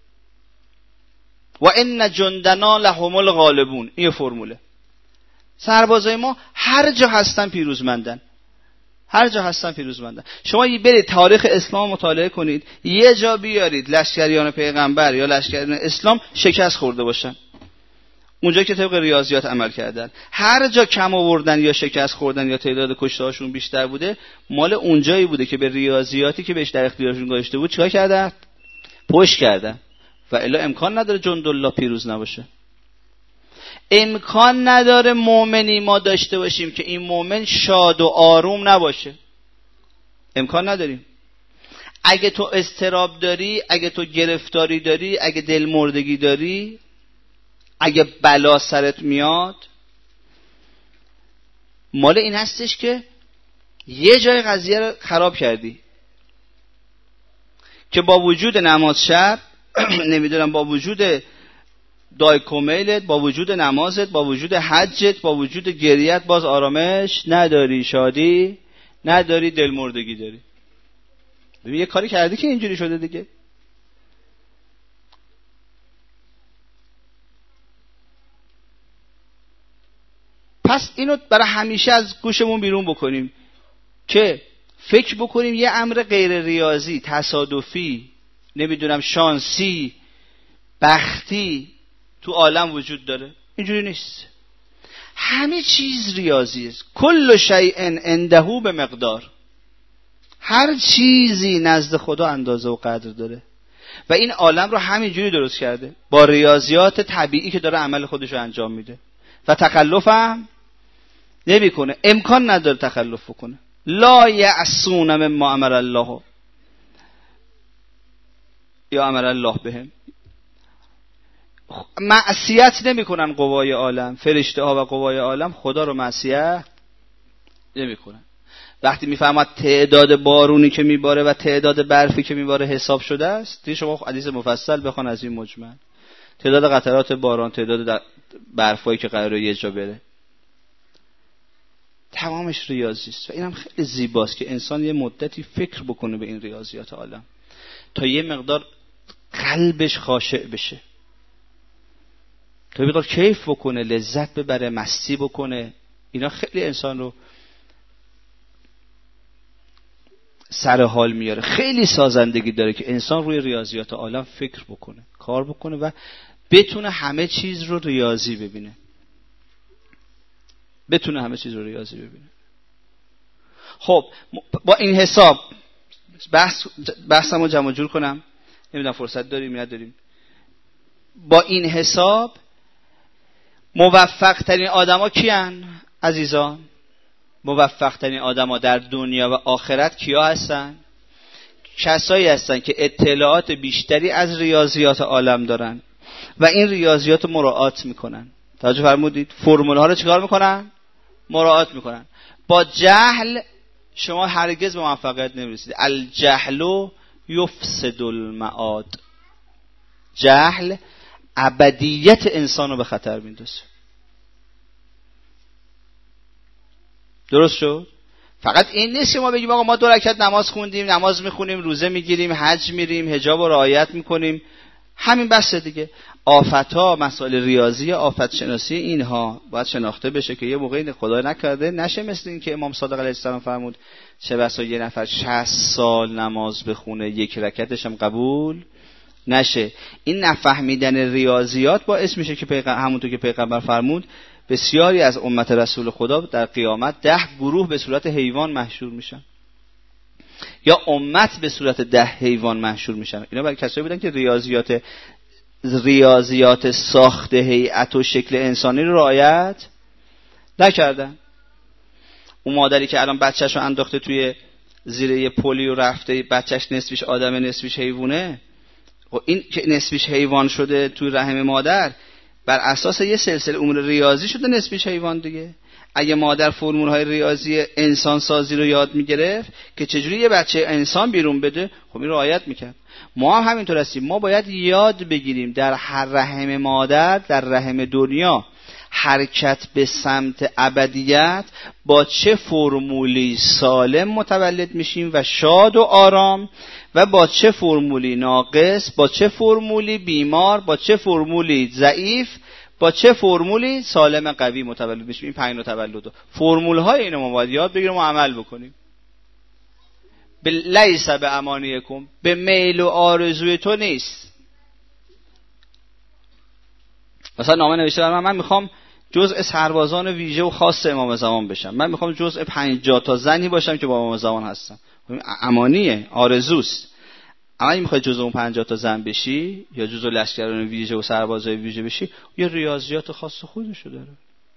Speaker 1: و ان جندنا لهم الغالبون، این فرموله. سربازای ما هر جا هستن پیروزمندن، هر جا هستن پیروزمندن. شما برید تاریخ اسلام مطالعه کنید، یه جا بیارید لشکریان پیغمبر یا لشکریان اسلام شکست خورده باشن، اونجا که طبق ریاضیات عمل کردن. هر جا کم آوردن یا شکست خوردن یا تعداد کشته‌هاشون بیشتر بوده، مال اونجایی بوده که به ریاضیاتی که بهش در اختیارشون گذاشته بود چیکار کردن؟ پشت کردن. و الا امکان نداره جندالله پیروز نباشه. امکان نداره مؤمنی ما داشته باشیم که این مؤمن شاد و آروم نباشه. امکان نداریم. اگه تو اضطراب داری، اگه تو گرفتاری داری، اگه دلمردگی داری، اگه بلا سرت میاد، مال این هستش که یه جای قضیه رو خراب کردی که با وجود نماز شب نمیدونم، با وجود دایکومیلت، با وجود نمازت، با وجود حجت، با وجود گریت، باز آرامش نداری، شادی نداری، دلمردگی داری. ببین یه کاری کردی که اینجوری شده دیگه. پس اینو برای همیشه از گوشمون بیرون بکنیم که فکر بکنیم یه امر غیر ریاضی، تصادفی، نمیدونم شانسی، بختی تو عالم وجود داره. اینجوری نیست. همه چیز ریاضی است. کل شیء عنده به مقدار. هر چیزی نزد خدا اندازه و قدر داره و این عالم رو همینجوری درست کرده با ریاضیات طبیعی که داره عمل خودش رو انجام میده و تکلف هم نمیکنه. امکان نداره تکلف کنه. لا یعصون مما امر الله یا امر الله بهم. معصیت نمیکنن قوای عالم، فرشته ها و قوای عالم خدا رو معصیت نمیکنن. وقتی میفهمد تعداد بارونی که میباره و تعداد برفی که میباره حساب شده است، دیگه شما حدیث مفصل بخوان از این مجمل، تعداد قطرات باران، تعداد برفایی که قراره یه جا بره، تمامش ریاضی است. و اینم خیلی زیباست که انسان یه مدتی فکر بکنه به این ریاضیات عالم تا یه مقدار قلبش خاشع بشه، تا یه مقدار کیف بکنه، لذت ببره، مستی بکنه. اینا خیلی انسان رو سر حال میاره. خیلی سازندگی داره که انسان روی ریاضیات عالم فکر بکنه، کار بکنه و بتونه همه چیز رو ریاضی ببینه. خب با این حساب بحثمو جمع جور کنم، نمیدونم فرصت داریم نداریم. با این حساب موفق ترین آدما کیان عزیزان؟ موفق ترین آدما در دنیا و آخرت کیا هستن؟ کسایی هستن که اطلاعات بیشتری از ریاضیات عالم دارن و این ریاضیات مراعات میکنن. توجه فرمودید؟ فرمول ها رو چیکار میکنن؟ مراعات میکنن. با جهل شما هرگز به موفقیت نمیرسید. الجهل یفسد المعاد. جهل ابدیت انسان رو به خطر میندازه. درست شد؟ فقط این نیست که ما بگیم آقا ما 2 رکعت نماز خوندیم، نماز میخونیم، روزه میگیریم، حج میریم، حجاب رو رعایت میکنیم، همین بسه دیگه. آفت‌ها، مسائل ریاضی، آفت شناسی، اینها باید شناخته بشه که یه موقعی خدای نکرده نشه مثل این که امام صادق علیه السلام فرمود چه بسا یه نفر 60 سال نماز بخونه 1 رکعتش هم قبول نشه. این نفهمیدن ریاضیات باعث میشه که همونطور که پیغمبر فرمود بسیاری از امت رسول خدا در قیامت 10 گروه به صورت حیوان محشور میشن، یا امت به صورت 10 حیوان محشور میشن. اینا برای کسایی بودن که ریاضیات ساخت هیئت و شکل انسانی رو رعایت نکردن. اون مادری که الان بچه‌ش رو انداخته توی زیر یه پلی و رفته، بچه‌ش نصفش آدمه نصفش حیوانه، و این که نصفش حیوان شده توی رحم مادر بر اساس یه سلسله امور ریاضی شده نصفش حیوان دیگه. اگه مادر فرمول‌های ریاضی انسان سازی رو یاد می‌گرفت که چجوری یه بچه انسان بیرون بده، خب این رعایت می‌کرد. ما هم همینطور هستیم. ما باید یاد بگیریم در هر رحم مادر، در رحم دنیا، حرکت به سمت ابدیت با چه فرمولی سالم متولد میشیم و شاد و آرام، و با چه فرمولی ناقص، با چه فرمولی بیمار، با چه فرمولی ضعیف، با چه فرمولی سالم قوی متولد میشیم. این 5 نوع تولد، فرمول های اینو ما باید یاد بگیریم و عمل بکنیم. لیس به امانیکم، به میل و آرزوی تو نیست. مثلا نامه نوشته من میخوام جزء سربازان ویژه و خاص امام زمان بشم، من میخوام جزء 50 تا زنی باشم که با امام زمان هستم. امانیه، آرزوست. اما اگه میخوای جزء اون 50 تا زن بشی یا جزء لشکران ویژه و سربازای ویژه بشی، یه ریاضیات خاص خودشو داره.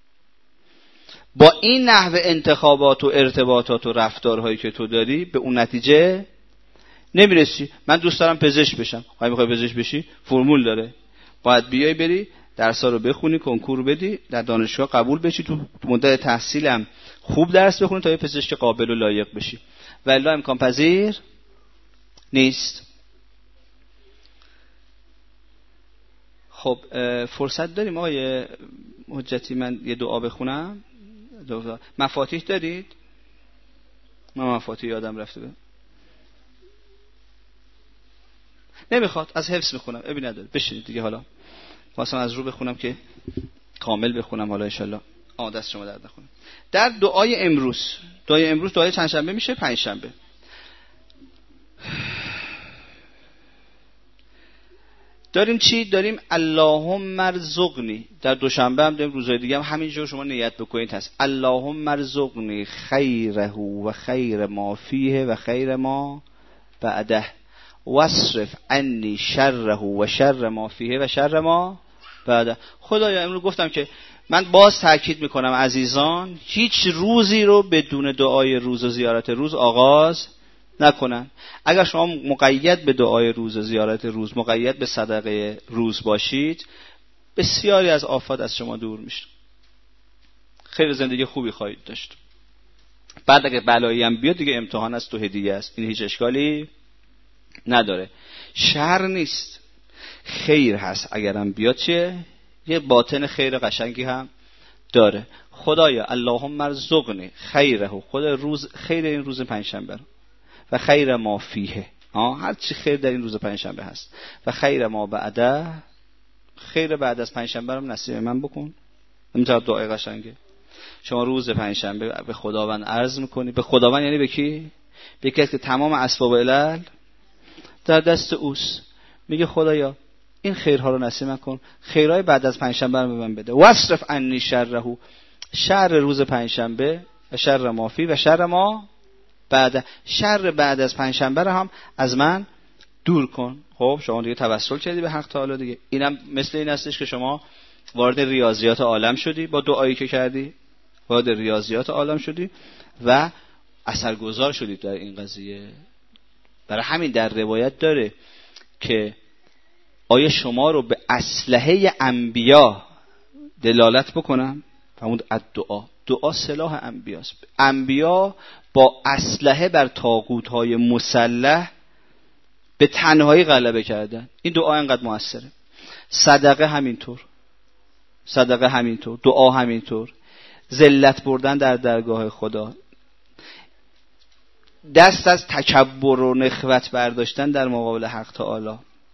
Speaker 1: با این نحو انتخابات و ارتباطات و رفتارهایی که تو داری به اون نتیجه نمیرسی. من دوست دارم پزشک بشم. اگه میخوای پزشک بشی فرمول داره. باید بیای بری درس‌ها رو بخونی، کنکور بدی، در دانشگاه قبول بشی، تو مدت تحصیلم خوب درس بخونی تا یه پزشک قابل و لایق بشی. ولی امکان پذیر نیست. خب فرصت داریم آقای حجتی من یه دعا بخونم؟ مفاتیح دارید؟ من مفاتیح یادم رفته نمیخواد، از حفظ میخونم، ابی نداره، بشینید دیگه. حالا واسه از رو بخونم که کامل بخونم حالا انشالله دست شما درد نکنه. در دعای امروز، دعای چند شنبه میشه؟ 5 شنبه. داریم چی؟ داریم اللهم ارزقنی. در دوشنبه هم داریم، روزهای دیگه هم همینجور شما نیت بکنید هست. اللهم ارزقنی خیره و خیر ما فیه و خیر ما بعده واصرف عنی شره و شر ما فیه و شر ما بعده. خدایا امروز گفتم که من باز تاکید میکنم عزیزان، هیچ روزی رو بدون دعای روز و زیارت روز آغاز نکنن. اگر شما مقید به دعای روز و زیارت روز، مقید به صدقه روز باشید، بسیاری از آفات از شما دور میشه. خیلی زندگی خوبی خواهید داشت. بعد اگه بلایی هم بیاد دیگه امتحان است و هدیه است، این هیچ اشکالی نداره. شر نیست، خیر هست. اگرم بیاد چیه؟ یه باطن خیر قشنگی هم داره. خدایا اللهم ارزقنی خیره، خدا روز خیر این روز پنجشنبه و خیر ما فیه، هر چی خیر در این روز پنجشنبه هست، و خیر ما بعده، خیر بعد از پنجشنبه رو نصیب من بکن. اینجا دعای قشنگه. شما روز پنجشنبه به خداوند عرض میکنی. به خداوند یعنی به کی؟ به کسی که تمام اسباب علل در دست اوست. میگه خدایا این خیرها رو نصیب من کن، خیرهای بعد از پنجشنبه رو به من بده. واصرف عنی شره، شر روز پنجشنبه و شر ما فی و شر ما بعد شر بعد از پنجشنبه رو هم از من دور کن. خب شما دیگه توسل کردی به حق تعالی دیگه. اینم مثل این هستش که شما وارد ریاضیات عالم شدی با دعایی که کردی، وارد ریاضیات عالم شدی و اثرگذار شدید در این قضیه. برای همین در روایت داره که آیا شما رو به اسلحه انبیا دلالت بکنم؟ فرمود الدعا. دعا سلاح انبیاست. انبیا با اسلحه بر طاغوت‌های مسلح به تنهایی غلبه کردن. این دعا اینقدر موثره. صدقه همینطور، صدقه همینطور، دعا همینطور، ذلت بردن در درگاه خدا، دست از تکبر و نخوت برداشتن در مقابل حق تعالی،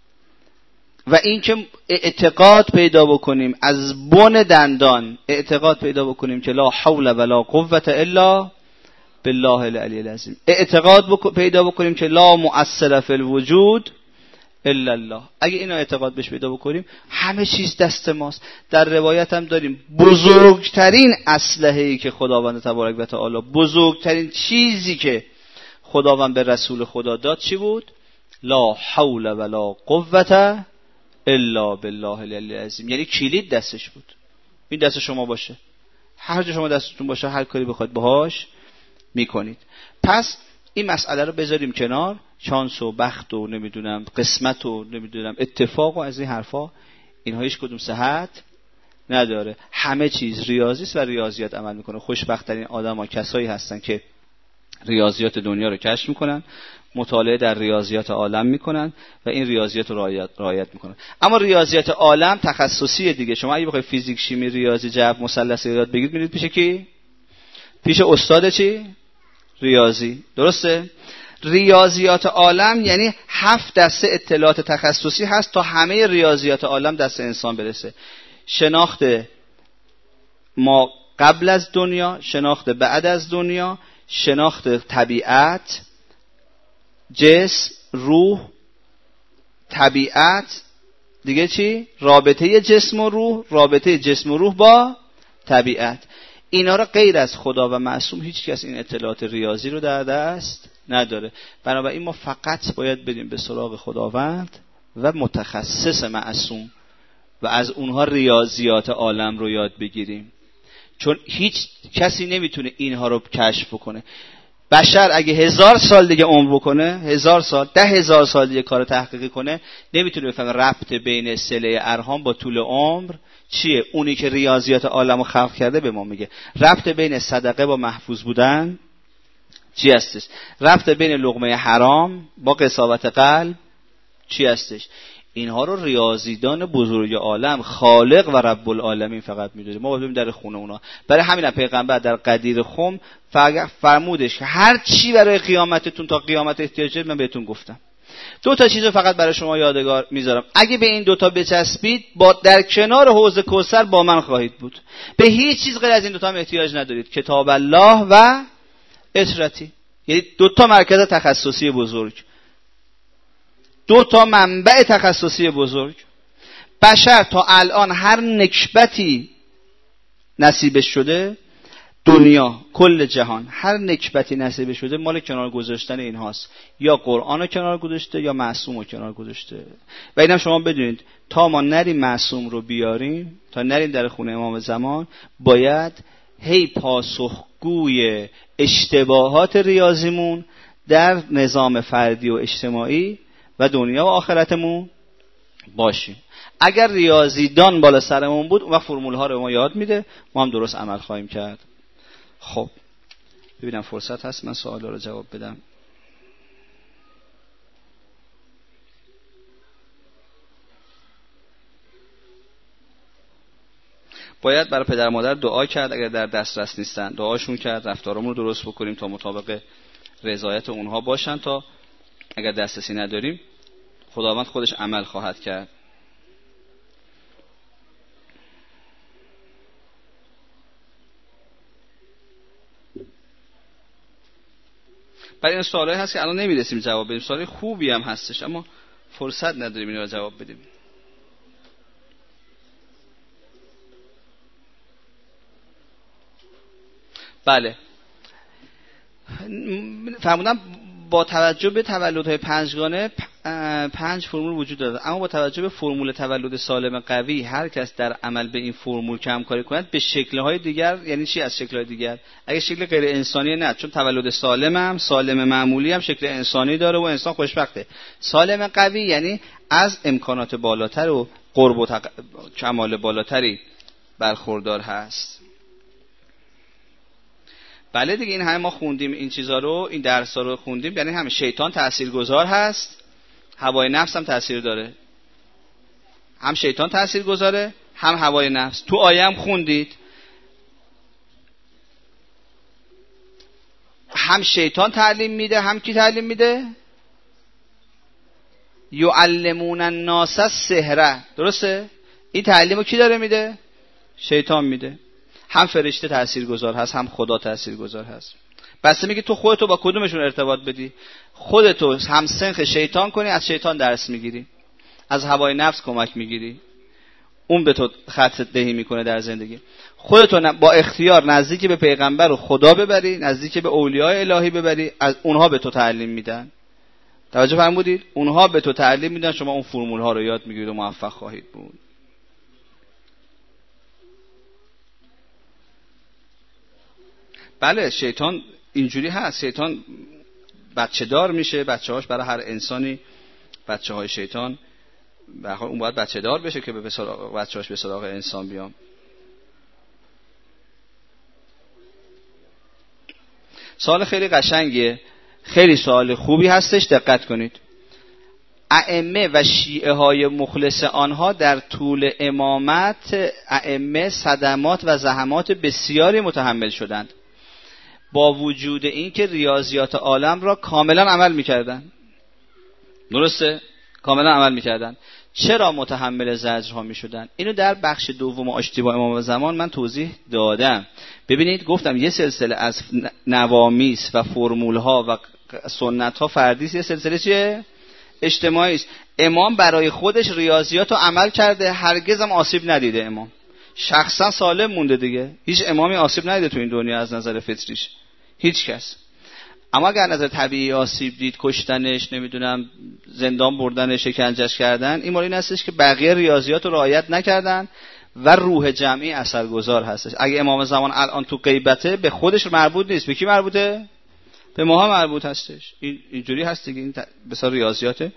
Speaker 1: و اینکه اعتقاد پیدا بکنیم از بن دندان، اعتقاد پیدا بکنیم که لا حول ولا قوة الا بالله العلی العظیم، اعتقاد پیدا بکنیم که لا مؤثر فی الوجود الا الله. اگه اینا اعتقاد بهش پیدا بکنیم همه چیز دست ماست. در روایت هم داریم بزرگترین اسلحه‌ای که خداوند تبارک و تعالی، بزرگترین چیزی که خداوند به رسول خدا داد چی بود؟ لا حول ولا قوة الا بالله العلی العظیم. یعنی کلید دستش بود. این دست شما باشه، هر جا شما دستتون باشه هر کاری بخواید باهاش میکنید. پس این مسئله رو بذاریم کنار، شانس و بخت و نمیدونم قسمت و نمیدونم اتفاق و از این حرفا، اینها هیچ کدوم صحت نداره. همه چیز ریاضی است و ریاضیات عمل میکنه. خوشبخت‌ترین آدم‌ها کسایی هستن که ریاضیات دنیا رو کشف میکنن، مطالعه در ریاضیات عالم میکنن و این ریاضیات رو رعایت میکنن. اما ریاضیات عالم تخصصی دیگه. شما اگه بخواید فیزیک، شیمی، ریاضی، جبر، مثلث یاد بگیرید میرید پیش کی؟ پیش استاد چی؟ ریاضی. درسته؟ ریاضیات عالم یعنی 7 دسته اطلاعات تخصصی هست تا همه ریاضیات عالم دست انسان برسه. شناخت ما قبل از دنیا، شناخت بعد از دنیا، شناخت طبیعت، جسم، روح، طبیعت، دیگه چی؟ رابطه جسم و روح، رابطه جسم و روح با طبیعت. اینا را غیر از خدا و معصوم هیچ کس این اطلاعات ریاضی رو در دست نداره. بنابراین ما فقط باید بریم به سراغ خداوند و متخصص معصوم و از اونها ریاضیات عالم رو یاد بگیریم، چون هیچ کسی نمیتونه اینها رو کشف کنه. بشر اگه 1000 سال دیگه عمر بکنه، 1000 سال، 10,000 سال دیگه کار تحقیقی کنه، نمیتونه بفهمه ربط بین صله ارحام با طول عمر چیه. اونی که ریاضیات عالمو خلق کرده به ما میگه ربط بین صدقه با محفوظ بودن چی هستش، ربط بین لقمه حرام با قساوت قلب چی هستش. اینها رو ریاضیدان بزرگ عالم، خالق و رب العالمین فقط میدونه. ما بریم در خونه اونا. برای همین پیغمبر در قدیر خم فرمودش که هر چی برای قیامتتون تا قیامت احتیاج دارید من بهتون گفتم. 2 تا چیزو فقط برای شما یادگار میذارم. اگه به این 2 تا بچسبید با در کنار حوض کوثر با من خواهید بود. به هیچ چیز غیر از این 2 تا هم احتیاج ندارید. کتاب الله و اطرتی. یعنی 2 تا مرکز تخصصی بزرگ، 2 تا منبع تخصصی بزرگ. بشر تا الان هر نکبتی نصیبش شده، دنیا، کل جهان، هر نکبتی نصیب شده مال کنار گذاشتن اینهاست. یا قرآن رو کنار گذاشته یا معصوم رو کنار گذاشته. و اینم شما بدونید تا ما نریم معصوم رو بیاریم، تا نریم در خونه امام زمان، باید هی پاسخگوی اشتباهات ریاضیمون در نظام فردی و اجتماعی و دنیا و آخرتمون باشیم. اگر ریاضیدان بالا سرمون بود، اون وقت فرمول ها رو ما یاد میده، ما هم درست عمل خواهیم کرد. خب ببینم فرصت هست من سوالا رو جواب بدم. باید برای پدر مادر دعا کرد اگر در دسترس نیستن، دعاشون کرد، رفتارمون رو درست بکنیم تا مطابق رضایت اونها باشن، تا اگر دسترسی نداریم خداوند خودش عمل خواهد کرد. برای این سوالایی هست که الان نمیرسیم جواب بدیم. سوال خوبی هم هستش اما فرصت نداریم اینا رو جواب بدیم. بله، فرمودم با توجه به تولدهای پنجگانه 5 فرمول وجود داره، اما با توجه به فرمول تولد سالم قوی هر کس در عمل به این فرمول کم کاری کند به شکل‌های دیگر. یعنی چی از شکل‌های دیگر؟ اگه شکل غیر انسانی نه، چون تولد سالم معمولی هم شکل انسانی داره و انسان خوشبخته. سالم قوی یعنی از امکانات بالاتر و قرب و کمال بالاتری برخوردار هست. بله دیگه، این همه ما خوندیم این چیزا رو، این درس‌ها رو خوندیم، یعنی همه شیطان تاثیرگذار هست، هوای نفس هم تاثیر داره. هم شیطان تاثیرگذاره، هم هوای نفس. تو آیه هم خوندید هم شیطان تعلیم میده، هم کی تعلیم میده؟ یعلمون الناس السحر. درسته؟ این تعلیمو کی داره میده؟ شیطان میده. هم فرشته تاثیرگذار هست، هم خدا تاثیرگذار هست. بسته میگه تو خودتو با کدومشون ارتباط بدی. خودتو هم سنخ شیطان کنی، از شیطان درس میگیری، از هوای نفس کمک میگیری، اون به تو خط دهی میکنه در زندگی. خودتو با اختیار نزدیک به پیغمبر و خدا ببری، نزدیک به اولیاء الهی ببری، از اونها به تو تعلیم میدن. توجه فرمودید؟ اونها به تو تعلیم میدن، شما اون فرمول ها رو یاد میگیرید و موفق خواهید بود. بله شیطان اینجوری هست، شیطان بچه دار میشه، بچه‌هاش برای هر انسانی بچه‌های شیطان به هر حال اون باید بچه دار بشه که به سراغ بچه‌هاش به سراغ انسان بیام. سوال خیلی قشنگیه، خیلی سوال خوبی هستش، دقت کنید. ائمه و شیعه های مخلص آنها در طول امامت ائمه صدمات و زحمات بسیاری متحمل شدند، با وجود این که ریاضیات عالم را کاملا عمل میکردن. درسته؟ کاملا عمل میکردن. چرا متحمل زجرها میشدن؟ اینو در بخش دوم اشتباه امام زمان من توضیح دادم. ببینید گفتم یه سلسله از نوامیس و فرمول ها و سنت ها فردی است، یه سلسله چیه؟ اجتماعی است. امام برای خودش ریاضیات رو عمل کرده، هرگز هم آسیب ندیده. امام شخصا سالم مونده دیگه، هیچ امامی آسیب ندیده تو این دنیا از نظر فطریش، هیچ کس. اما اگر نظر طبیعی آسیب دید، کشتنش، نمیدونم زندان بردنش، شکنجهش کردن، این مال این هستش که بقیه ریاضیات رو رعایت نکردن و روح جمعی اثرگذار هستش. اگه امام زمان الان تو غیبته به خودش مربوط نیست، به کی مربوطه؟ به ماها مربوط هستش. اینجوری هست دیگه، این بسیار ریاضیات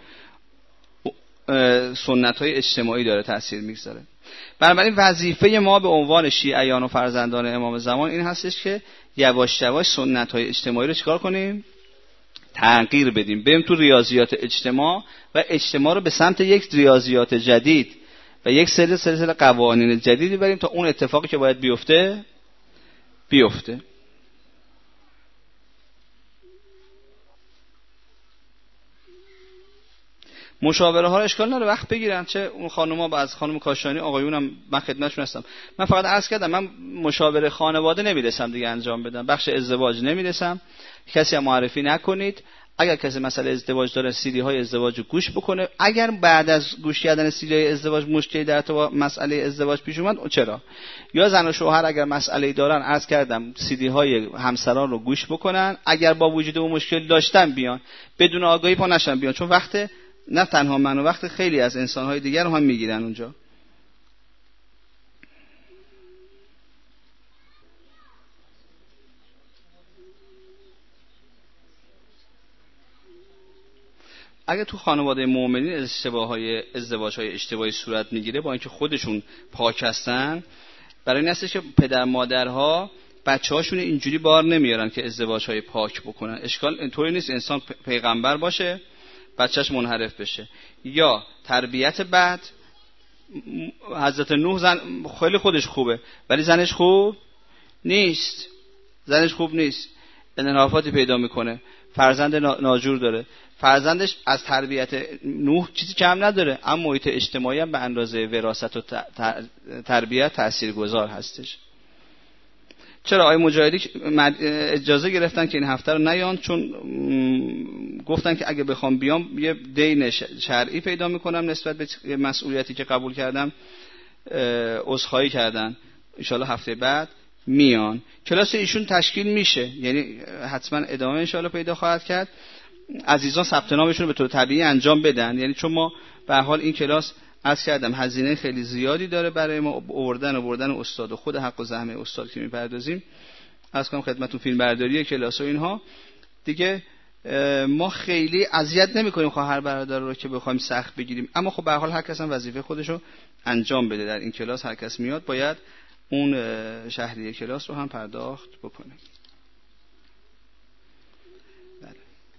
Speaker 1: سنت‌های اجتماعی داره تاثیر میگذاره. بنابراین وظیفه ما به عنوان شیعیان و فرزندان امام زمان این هستش که یواش یواش سنت‌های اجتماعی رو چیکار کنیم؟ تغییر بدیم، بریم تو ریاضیات اجتماع و اجتماع رو به سمت یک ریاضیات جدید و یک سلسله قوانین جدیدی بریم تا اون اتفاقی که باید بیفته. مشاوره ها رو اشکال نداره وقت بگیرن، چه اون خانوما از خانم کاشانی آقایونم من خدمتشون هستم. من فقط عرض کردم من مشاوره خانواده نمیرسم دیگه انجام بدم، بخش ازدواج نمیرسم، کسی هم معرفی نکنید. اگر کسی مسئله ازدواج داره سیدی های ازدواج رو گوش بکنه. اگر بعد از گوش کردن سیدی های ازدواج مشکلی در تو مسئله ازدواج پیش اومد، چرا؟ یا زن و شوهر اگر مسئله دارن، عرض کردم سیدی های همسران رو گوش بکنن، اگر با وجود اون مشکل داشتن بیان، بدون آگاهی پا نشن بیان، چون وقت نه تنها من و وقت خیلی از انسان‌های دیگر رو هم میگیرن اونجا. اگه تو خانواده مؤمنین ازدواج‌های اشتباهی صورت میگیره، با اینکه خودشون پاک هستن، برای این هستش که پدر مادرها بچه‌هاشون اینجوری بار نمیارن که ازدواج‌های پاک بکنن. اشکال اینطوری نیست انسان پیغمبر باشه بچهش منحرف بشه، یا تربیت بعد. حضرت نوح زن خیلی خودش خوبه ولی زنش خوب نیست، انحرافاتی پیدا میکنه، فرزند ناجور داره، فرزندش از تربیت نوح چیزی کم نداره، اما محیط اجتماعی هم به اندازه وراثت و تربیت تاثیرگذار هستش. چرا آقای مجاهدی اجازه گرفتن که این هفته رو نیان؟ چون گفتن که اگه بخوام بیام یه دین شرعی پیدا میکنم نسبت به مسئولیتی که قبول کردم، عذرخواهی کردن. ان شاءالله هفته بعد میان. کلاس ایشون تشکیل میشه، یعنی حتما ادامه انشاءالله پیدا خواهد کرد. عزیزان ثبت نامشون رو به طور طبیعی انجام بدن، یعنی چون ما به هر حال این کلاس عرض کردم هزینه خیلی زیادی داره برای ما، آوردن استاد و خود حق و زحمه استاد که میپردازیم. عرض کنم خدمتتون فیلم برداری کلاس و اینها دیگه ما خیلی اذیت نمی‌کنیم خواهر برادر رو که بخوایم سخت بگیریم، اما خب به هر حال هر کس هم وظیفه خودشو انجام بده. در این کلاس هر کس میاد باید اون شهریه کلاس رو هم پرداخت بکنه. بله.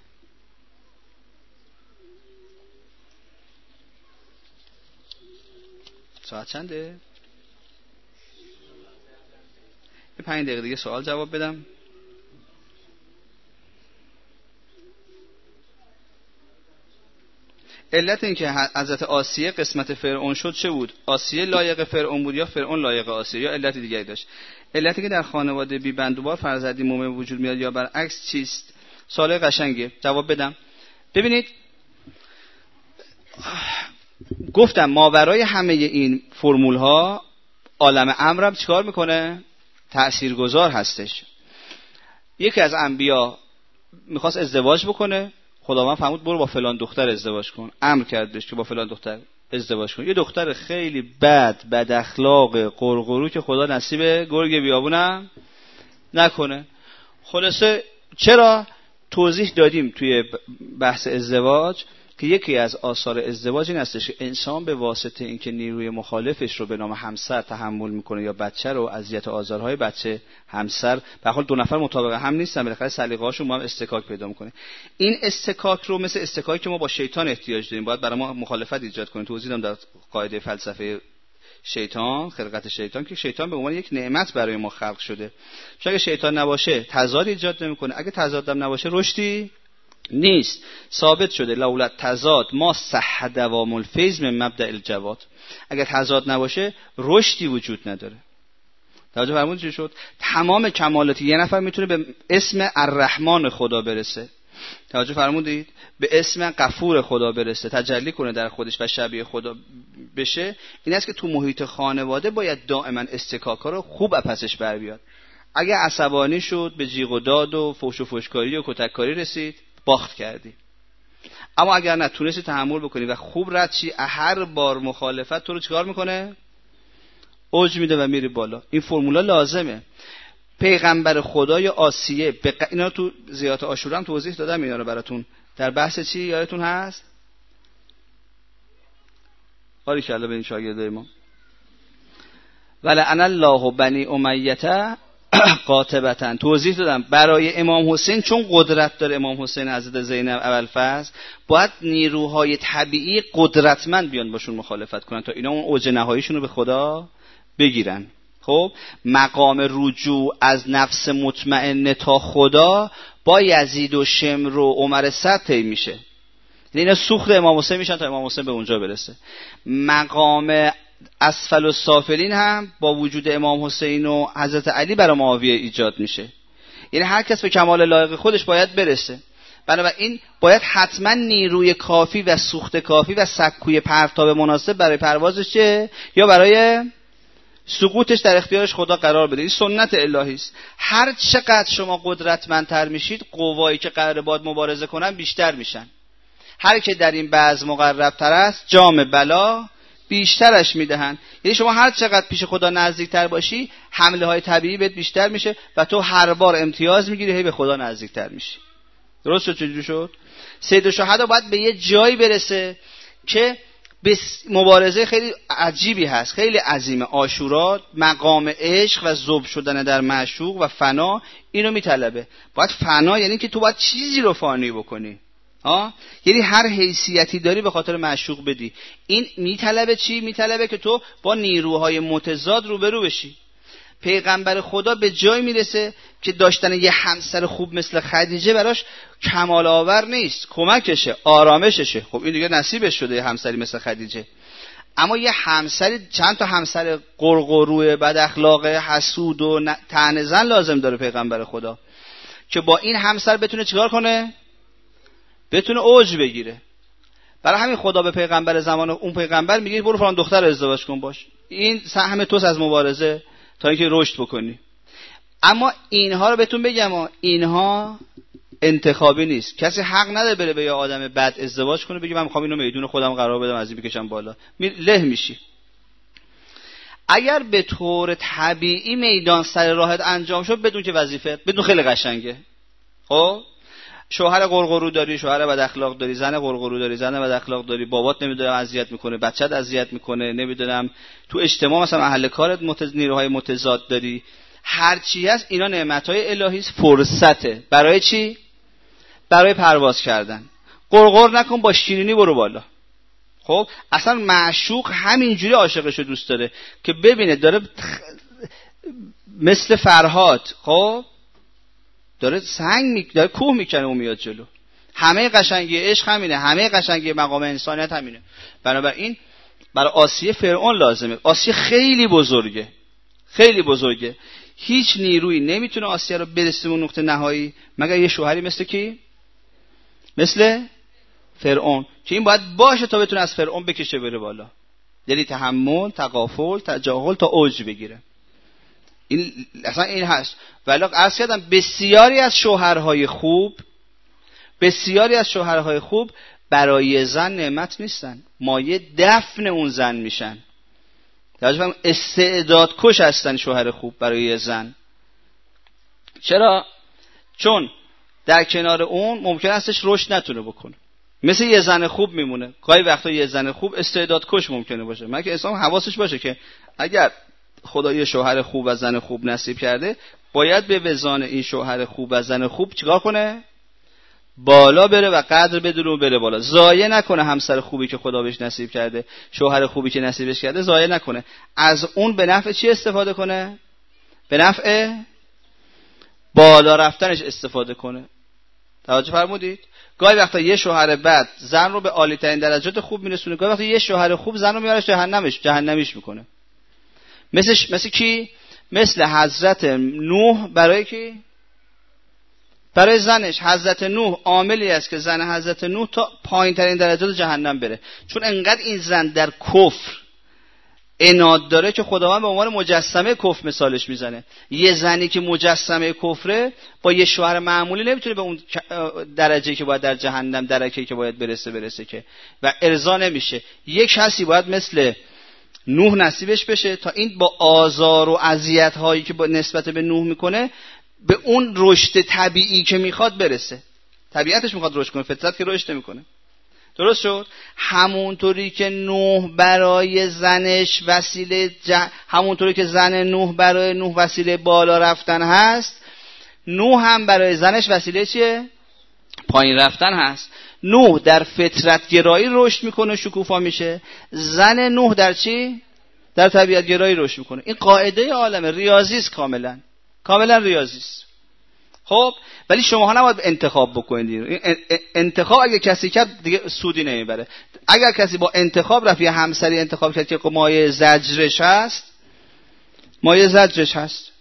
Speaker 1: ساعت چنده؟ یه 5 دقیقه دیگه سوال جواب بدم. علت این که حضرت آسیه قسمت فرعون شد چه بود؟ آسیه لایق فرعون بود یا فرعون لایق آسیه، یا علت دیگری داشت؟ علتی که در خانواده بی بندوبار فرزندی مومن وجود میاد یا برعکس چیست؟ سوال قشنگه، جواب بدم. ببینید گفتم ماورای همه این فرمول ها عالم امرم چیکار میکنه؟ تأثیرگذار هستش. یکی از انبیا میخواست ازدواج بکنه، خداوند فرمود برو با فلان دختر ازدواج کن، امر کرد بهش که با فلان دختر ازدواج کن. یه دختر خیلی بد اخلاق قرقرو که خدا نصیب گرگ بیابونم نکنه. خلاصه چرا توضیح دادیم توی بحث ازدواج که یکی از آثار ازدواج این هستش که انسان به واسطه اینکه نیروی مخالفش رو به نام همسر تحمل میکنه یا بچه رو، اذیت و آزارهای بچه همسر، به هر حال دو نفر مطابق هم نیستن، بالاخره سلیقه‌هاشون با هم استکاک پیدا میکنه. این استکاک رو مثل استکاکی که ما با شیطان احتیاج داریم، باید برای ما مخالفت ایجاد کنیم. توضیح دادم در قاعده فلسفه شیطان، خلقت شیطان، که شیطان به عنوان یک نعمت برای ما خلق شده. چون اگه شیطان نباشه تضاد ایجاد نمیکنه، اگه تضاد هم نباشه رشدی نیست. ثابت شده لولا تضاد ما صح دوام الفیض من مبدأ الجواد. اگر تضاد نباشه رشدی وجود نداره. توجه فرمودید چی شد؟ تمام کمالات یه نفر میتونه به اسم الرحمن خدا برسه، توجه فرمودید، به اسم غفور خدا برسه، تجلی کنه در خودش و شبیه خدا بشه. این است که تو محیط خانواده باید دائما استکاکا رو خوب پسش بر بیاد. اگه عصبانی شد به جیغ و داد و فحش و فحشکاری و کتککاری رسید، باخت کردی. اما اگر نتونستی تحمل بکنی و خوب رد شی، هر بار مخالفت تو رو چیکار میکنه؟ اوج میده و میری بالا. این فرمولا لازمه. پیغمبر خدای آسیه اینا تو زیارت عاشورا هم توضیح دادم اینا رو براتون. در بحث چی یادتون هست؟ باری کلا به این شاگردای ما. ولعن الله بنی امیه قاطبتن. توضیح دادم برای امام حسین چون قدرت داره امام حسین حضرت زینب ابوالفضل، باید نیروهای طبیعی قدرتمند بیان باشون مخالفت کنن تا اینا اون اوج نهاییشون رو به خدا بگیرن. خب مقام رجوع از نفس مطمئنه تا خدا با یزید و شمر و عمر صد طی میشه. اینا سوخت امام حسین میشن تا امام حسین به اونجا برسه. مقام اسفل و سافلین هم با وجود امام حسین و حضرت علی برای معاویه ایجاد میشه. یعنی هر کس به کمال لایق خودش باید برسه. بنابراین باید حتما نیروی کافی و سوخت کافی و سکوی پرتاب مناسب برای پروازش چه یا برای سقوطش در اختیارش خدا قرار بده. این سنت الهی است. هر چقدر شما قدرتمندتر میشید، قوایی که قرار باید مبارزه کنن بیشتر میشن. هر که در این بعض مقربتر است جام بلا بیشترش میدهن. یعنی شما هر چقدر پیش خدا نزدیکتر باشی، حمله های طبیعی بهت بیشتر میشه و تو هر بار امتیاز میگیری، هی به خدا نزدیکتر میشی. درست شد؟ چجوری شد؟ سید الشهدا باید به یه جایی برسه که مبارزه خیلی عجیبی هست، خیلی عظیمه. عاشورا مقام عشق و ذوب شدن در معشوق و فنا اینو میطلبه. باید فنا یعنی که تو باید چیزی رو فانی بکنی. یعنی هر حیثیتی داری به خاطر معشوق بدی. این میطلبه چی؟ میطلبه که تو با نیروهای متضاد روبرو بشی. پیغمبر خدا به جای میرسه که داشتن یه همسر خوب مثل خدیجه براش کمال آور نیست، کمکشه، آرامششه. خب این دیگه نصیبش شده یه همسری مثل خدیجه. اما یه همسری، چند تا همسر قرقروه بد اخلاق حسود و طعنه زن لازم داره پیغمبر خدا که با این همسر بتونه چیکار کنه؟ بتونه اوج بگیره. برای همین خدا به پیغمبر زمان اون پیغمبر میگه برو فلان دختر ازدواج کن باش. این سهم توست از مبارزه تا اینکه رشد بکنی. اما اینها رو بهتون بگم، اینها انتخابی نیست. کسی حق نداره بره به یه آدم بد ازدواج کنه بگه من میخوام اینو میدون خودم قرار بدم از این بکشم بالا، له میشی. اگر به طور طبیعی میدان سر راحت انجام شد بدون که وظیفه، بدون، خیلی قشنگه. خب شوهر قرقرو داری، شوهر بد اخلاق داری، زن قرقرو داری، زن بد اخلاق داری، بابات نمیدونم اذیت میکنه، بچت اذیت میکنه، نمیدونم تو اجتماع مثلا اهل کارت نیروهای متضاد داری، هر چی هست اینا نعمتهای الهی است، فرصته برای چی؟ برای پرواز کردن. قرقر نکن، با شیرینی برو بالا. خب اصلا معشوق همینجوری عاشقشو دوست داره که ببینه داره مثل فرهاد، خب داره داره کوه میکنه و میاد جلو. همه قشنگی عشق همینه، همه قشنگی مقام انسانیت همینه. بنابراین برای آسیه فرعون لازمه. آسیه خیلی بزرگه، خیلی بزرگه. هیچ نیرویی نمیتونه آسیه رو برسه به نقطه نهایی مگر یه شوهری مثل کی؟ مثل فرعون، که این باید باشه تا بتونه از فرعون بکشه بره بالا. یعنی تحمل، تقافل، تجاهل تا اوج بگیره. این اصلا این هست. ولی عرض کردم بسیاری از شوهرهای خوب برای زن نعمت نیستن، مایه دفن اون زن میشن. توجه، استعداد کش هستن شوهر خوب برای زن. چرا؟ چون در کنار اون ممکن استش رشد نتونه بکنه، مثل یه زن خوب میمونه. گاهی وقتا یه زن خوب استعداد کش ممکنه باشه، مگه انسان حواسش باشه که اگر خدا یه شوهر خوب و زن خوب نصیب کرده باید به وزان این شوهر خوب و زن خوب چیکار کنه؟ بالا بره و قدر بدونه و بره بالا. ضایع نکنه همسر خوبی که خدا بهش نصیب کرده، شوهر خوبی که نصیبش کرده ضایع نکنه. از اون به نفع چی استفاده کنه؟ به نفع بالا رفتنش استفاده کنه. توجه فرمودید؟ گاهی وقتا یه شوهر بد زن رو به عالی ترین درجات خوب میرسونه، گاهی وقتا یه شوهر خوب زن رو میاره جهنمیش میکنه. مثل کی؟ مثل حضرت نوح برای کی؟ برای زنش. حضرت نوح عاملی است که زن حضرت نوح تا پایین ترین درجات جهنم بره، چون انقدر این زن در کفر عناد داره که خداوند به عنوان مجسمه کفر مثالش میزنه. یه زنی که مجسمه کفره با یه شوهر معمولی نمیتونه به اون درجه‌ای که باید در جهنم درکه‌ای که باید برسه که و ارضا نمیشه. یک کسی باید مثل نوح نصیبش بشه تا این با آزار و اذیت هایی که با نسبت به نوح میکنه به اون رشد طبیعی که میخواد برسه. طبیعتش میخواد رشد کنه، فطرت که رشد نمیکنه. درست شد؟ همونطوری که نوح برای زنش وسیله همونطوری که زن نوح برای نوح وسیله بالا رفتن هست، نوح هم برای زنش وسیله چیه؟ پایین رفتن هست. نوح در فطرت گرایی رشد میکنه، شکوفا میشه. زن نوح در چی؟ در طبیعت گرایی رشد میکنه. این قاعده عالم ریاضی است، کاملا ریاضی است. خب ولی شماها نباید انتخاب بکنید. انتخاب اگه کسی کرد دیگه سودی نمیبره. اگر کسی با انتخاب رفت یه همسری انتخاب کرد که مایه زجرش هست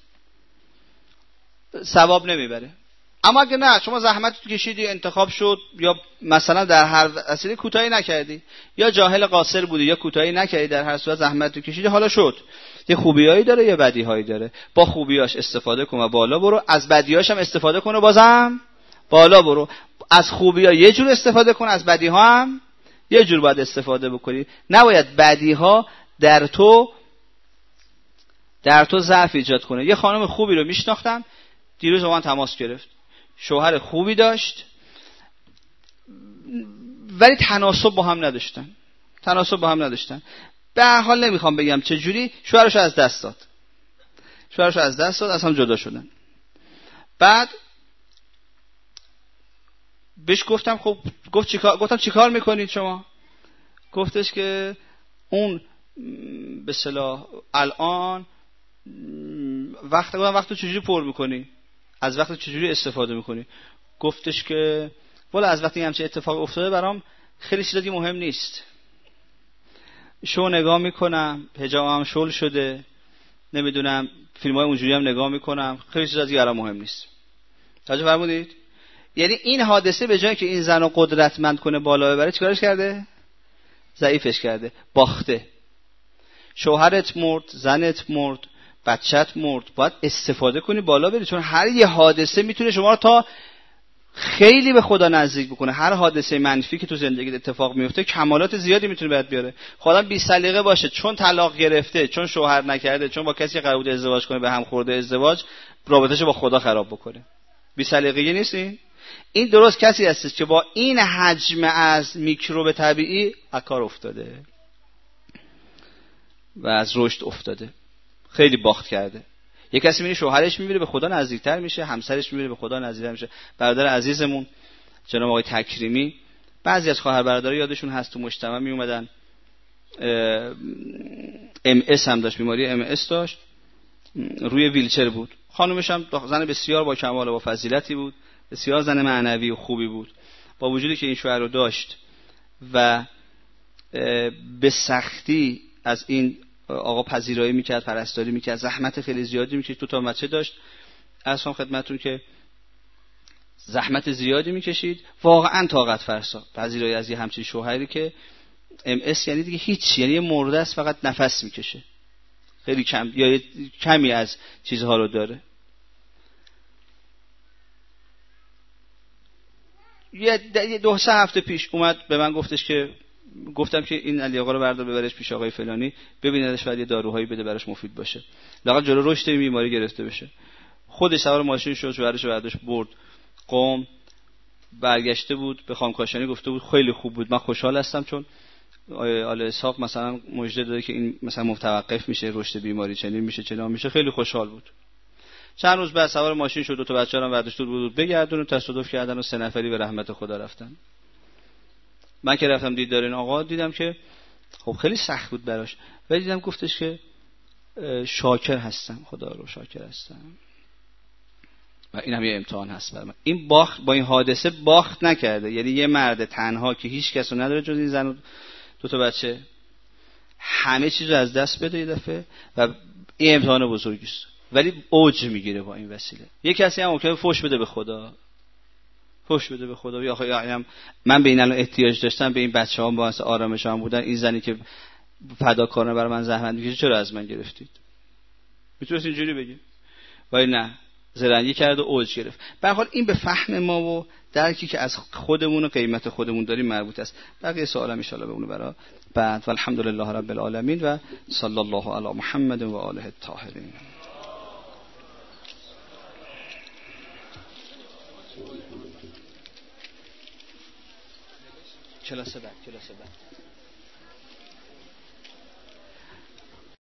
Speaker 1: ثواب نمیبره. اما اگه نه، شما زحمت کشیدی انتخاب شد، یا مثلا در هر وسیله کوتاهی نکردی، یا جاهل قاصر بودی یا کوتاهی نکردی، در هر صورت زحمت کشیدی، حالا شد. یه خوبیایی داره یه بدیهایی داره. با خوبیاش استفاده کن و بالا برو، از بدیهاش هم استفاده کن و بازم بالا برو. از خوبی‌ها یه جور استفاده کن، از بدیها هم یه جور باید استفاده بکنی. نباید بدیها در تو ضعف ایجاد کنه. یه خانم خوبی رو میشناختم، دیروز با من تماس گرفت. شوهر خوبی داشت ولی تناسب با هم نداشتن. به هر حال نمیخوام بگم چه جوری شوهرش از دست داد، از هم جدا شدن. بعد بهش گفتم خب، گفتم چیکار میکنید شما؟ گفتش که اون به اصطلاح الان وقت چجوری پر میکنی؟ از وقت چجوری استفاده میکنی؟ گفتش که والا از وقتی همچه اتفاق افتاده برام خیلی چیزی مهم نیست. شو نگاه میکنم، حجابم شل شده، نمیدونم فیلم‌های اونجوری هم نگاه میکنم، خیلی چیزا دیگه برام مهم نیست. توجه فرمودید؟ یعنی این حادثه به جای که این زنو قدرتمند کنه بالا ببره، چیکارش کرده؟ ضعیفش کرده، باخته. شوهرت مرد، زنت مرد، بچت مرد، باید استفاده کنی بالا بری، چون هر یه حادثه میتونه شما رو تا خیلی به خدا نزدیک بکنه. هر حادثه منفی که تو زندگیت اتفاق میفته کمالات زیادی میتونه بهت بیاره. خدا بی سلیقه باشه، چون طلاق گرفته، چون شوهر نکرده، چون با کسی قرار بود ازدواج کنه به هم خورده ازدواج، رابطه‌شو با خدا خراب بکنه. بی سلیقگی نیست این درست کسی هست که با این حجم از میکروب طبیعی از کار افتاده و از رشد افتاده، خیلی باخت کرده. یک کسی میبینه شوهرش میبینه به خدا نزدیکتر میشه، همسرش میبینه به خدا نزدیکتر میشه. برادر عزیزمون جناب آقای تکریمی، بعضی از خواهر برادرها یادشون هست تو مجتمع می اومدن، MS هم داشت، بیماری MS داشت، روی ویلچر بود. خانومش هم زن بسیار با کمال و با فضیلتی بود، بسیار زن معنوی و خوبی بود. با وجودی که این شوهر رو داشت و به سختی از این آقا پذیرایی میکرد، پرستاری میکرد، زحمت خیلی زیادی میکشید، 2 تا بچه داشت. اصلا خدمتتون که زحمت زیادی میکشید، واقعا طاقت فرسا پذیرایی از یه همچین شوهری که MS یعنی دیگه هیچ، یعنی یه مرده است فقط نفس میکشه، خیلی کم یا کمی از چیزها رو داره. یه 2-3 هفته پیش اومد به من گفتش که گفتم که این علی آقا رو بردار ببرش پیش آقای فلانی ببیندش، بعد یه داروهایی بده براش مفید باشه، لااقل جلو رشد این بیماری گرفته بشه. خودش سوار ماشین شد، شوهرش رو برداشت برد قم، برگشته بود به خانم کاشانی گفته بود خیلی خوب بود، من خوشحال هستم چون آل اسحاق مثلا مژده داده که این مثلا متوقف میشه، رشد بیماری چنین میشه چنان میشه، خیلی خوشحال بود. چند روز بعد سوار ماشین شد، 2 تا بچه‌ها رو برداشت بود بگردونه، تصادف کردن و 3 نفری به رحمت خدا رفتن. من که رفتم دیدار این آقا دیدم که خب خیلی سخت بود براش، ولی دیدم گفتش که شاکر هستم، خدا رو شاکر هستم و این هم یه امتحان هست برام. این باخت با این حادثه باخت نکرده، یعنی یه مرد تنها که هیچ کس رو نداره جز این زن و 2 تا بچه، همه چیز رو از دست بده یه دفعه و این امتحان بزرگی است، ولی اوج میگیره با این وسیله. یه کسی هم ممکنه فوش بده به خدا، فوش بده به خدا، یا آخه من به این الان احتیاج داشتم، به این بچه‌ها باعث آرامشم بودن، این زنی که فداکارانه برای من زحمت میکشه چرا از من گرفتید؟ میتونید اینجوری بگید، ولی نه، زرنگی کرد و اوج گرفت. به هر حال این به فهم ما و درکی که از خودمون و قیمت خودمون داریم مربوط است. بقیه سوالم ان شاء الله بمونه برای بعد. والحمدلله رب العالمین و صلی الله علی محمد و آله الطاهرین. کلاس بعد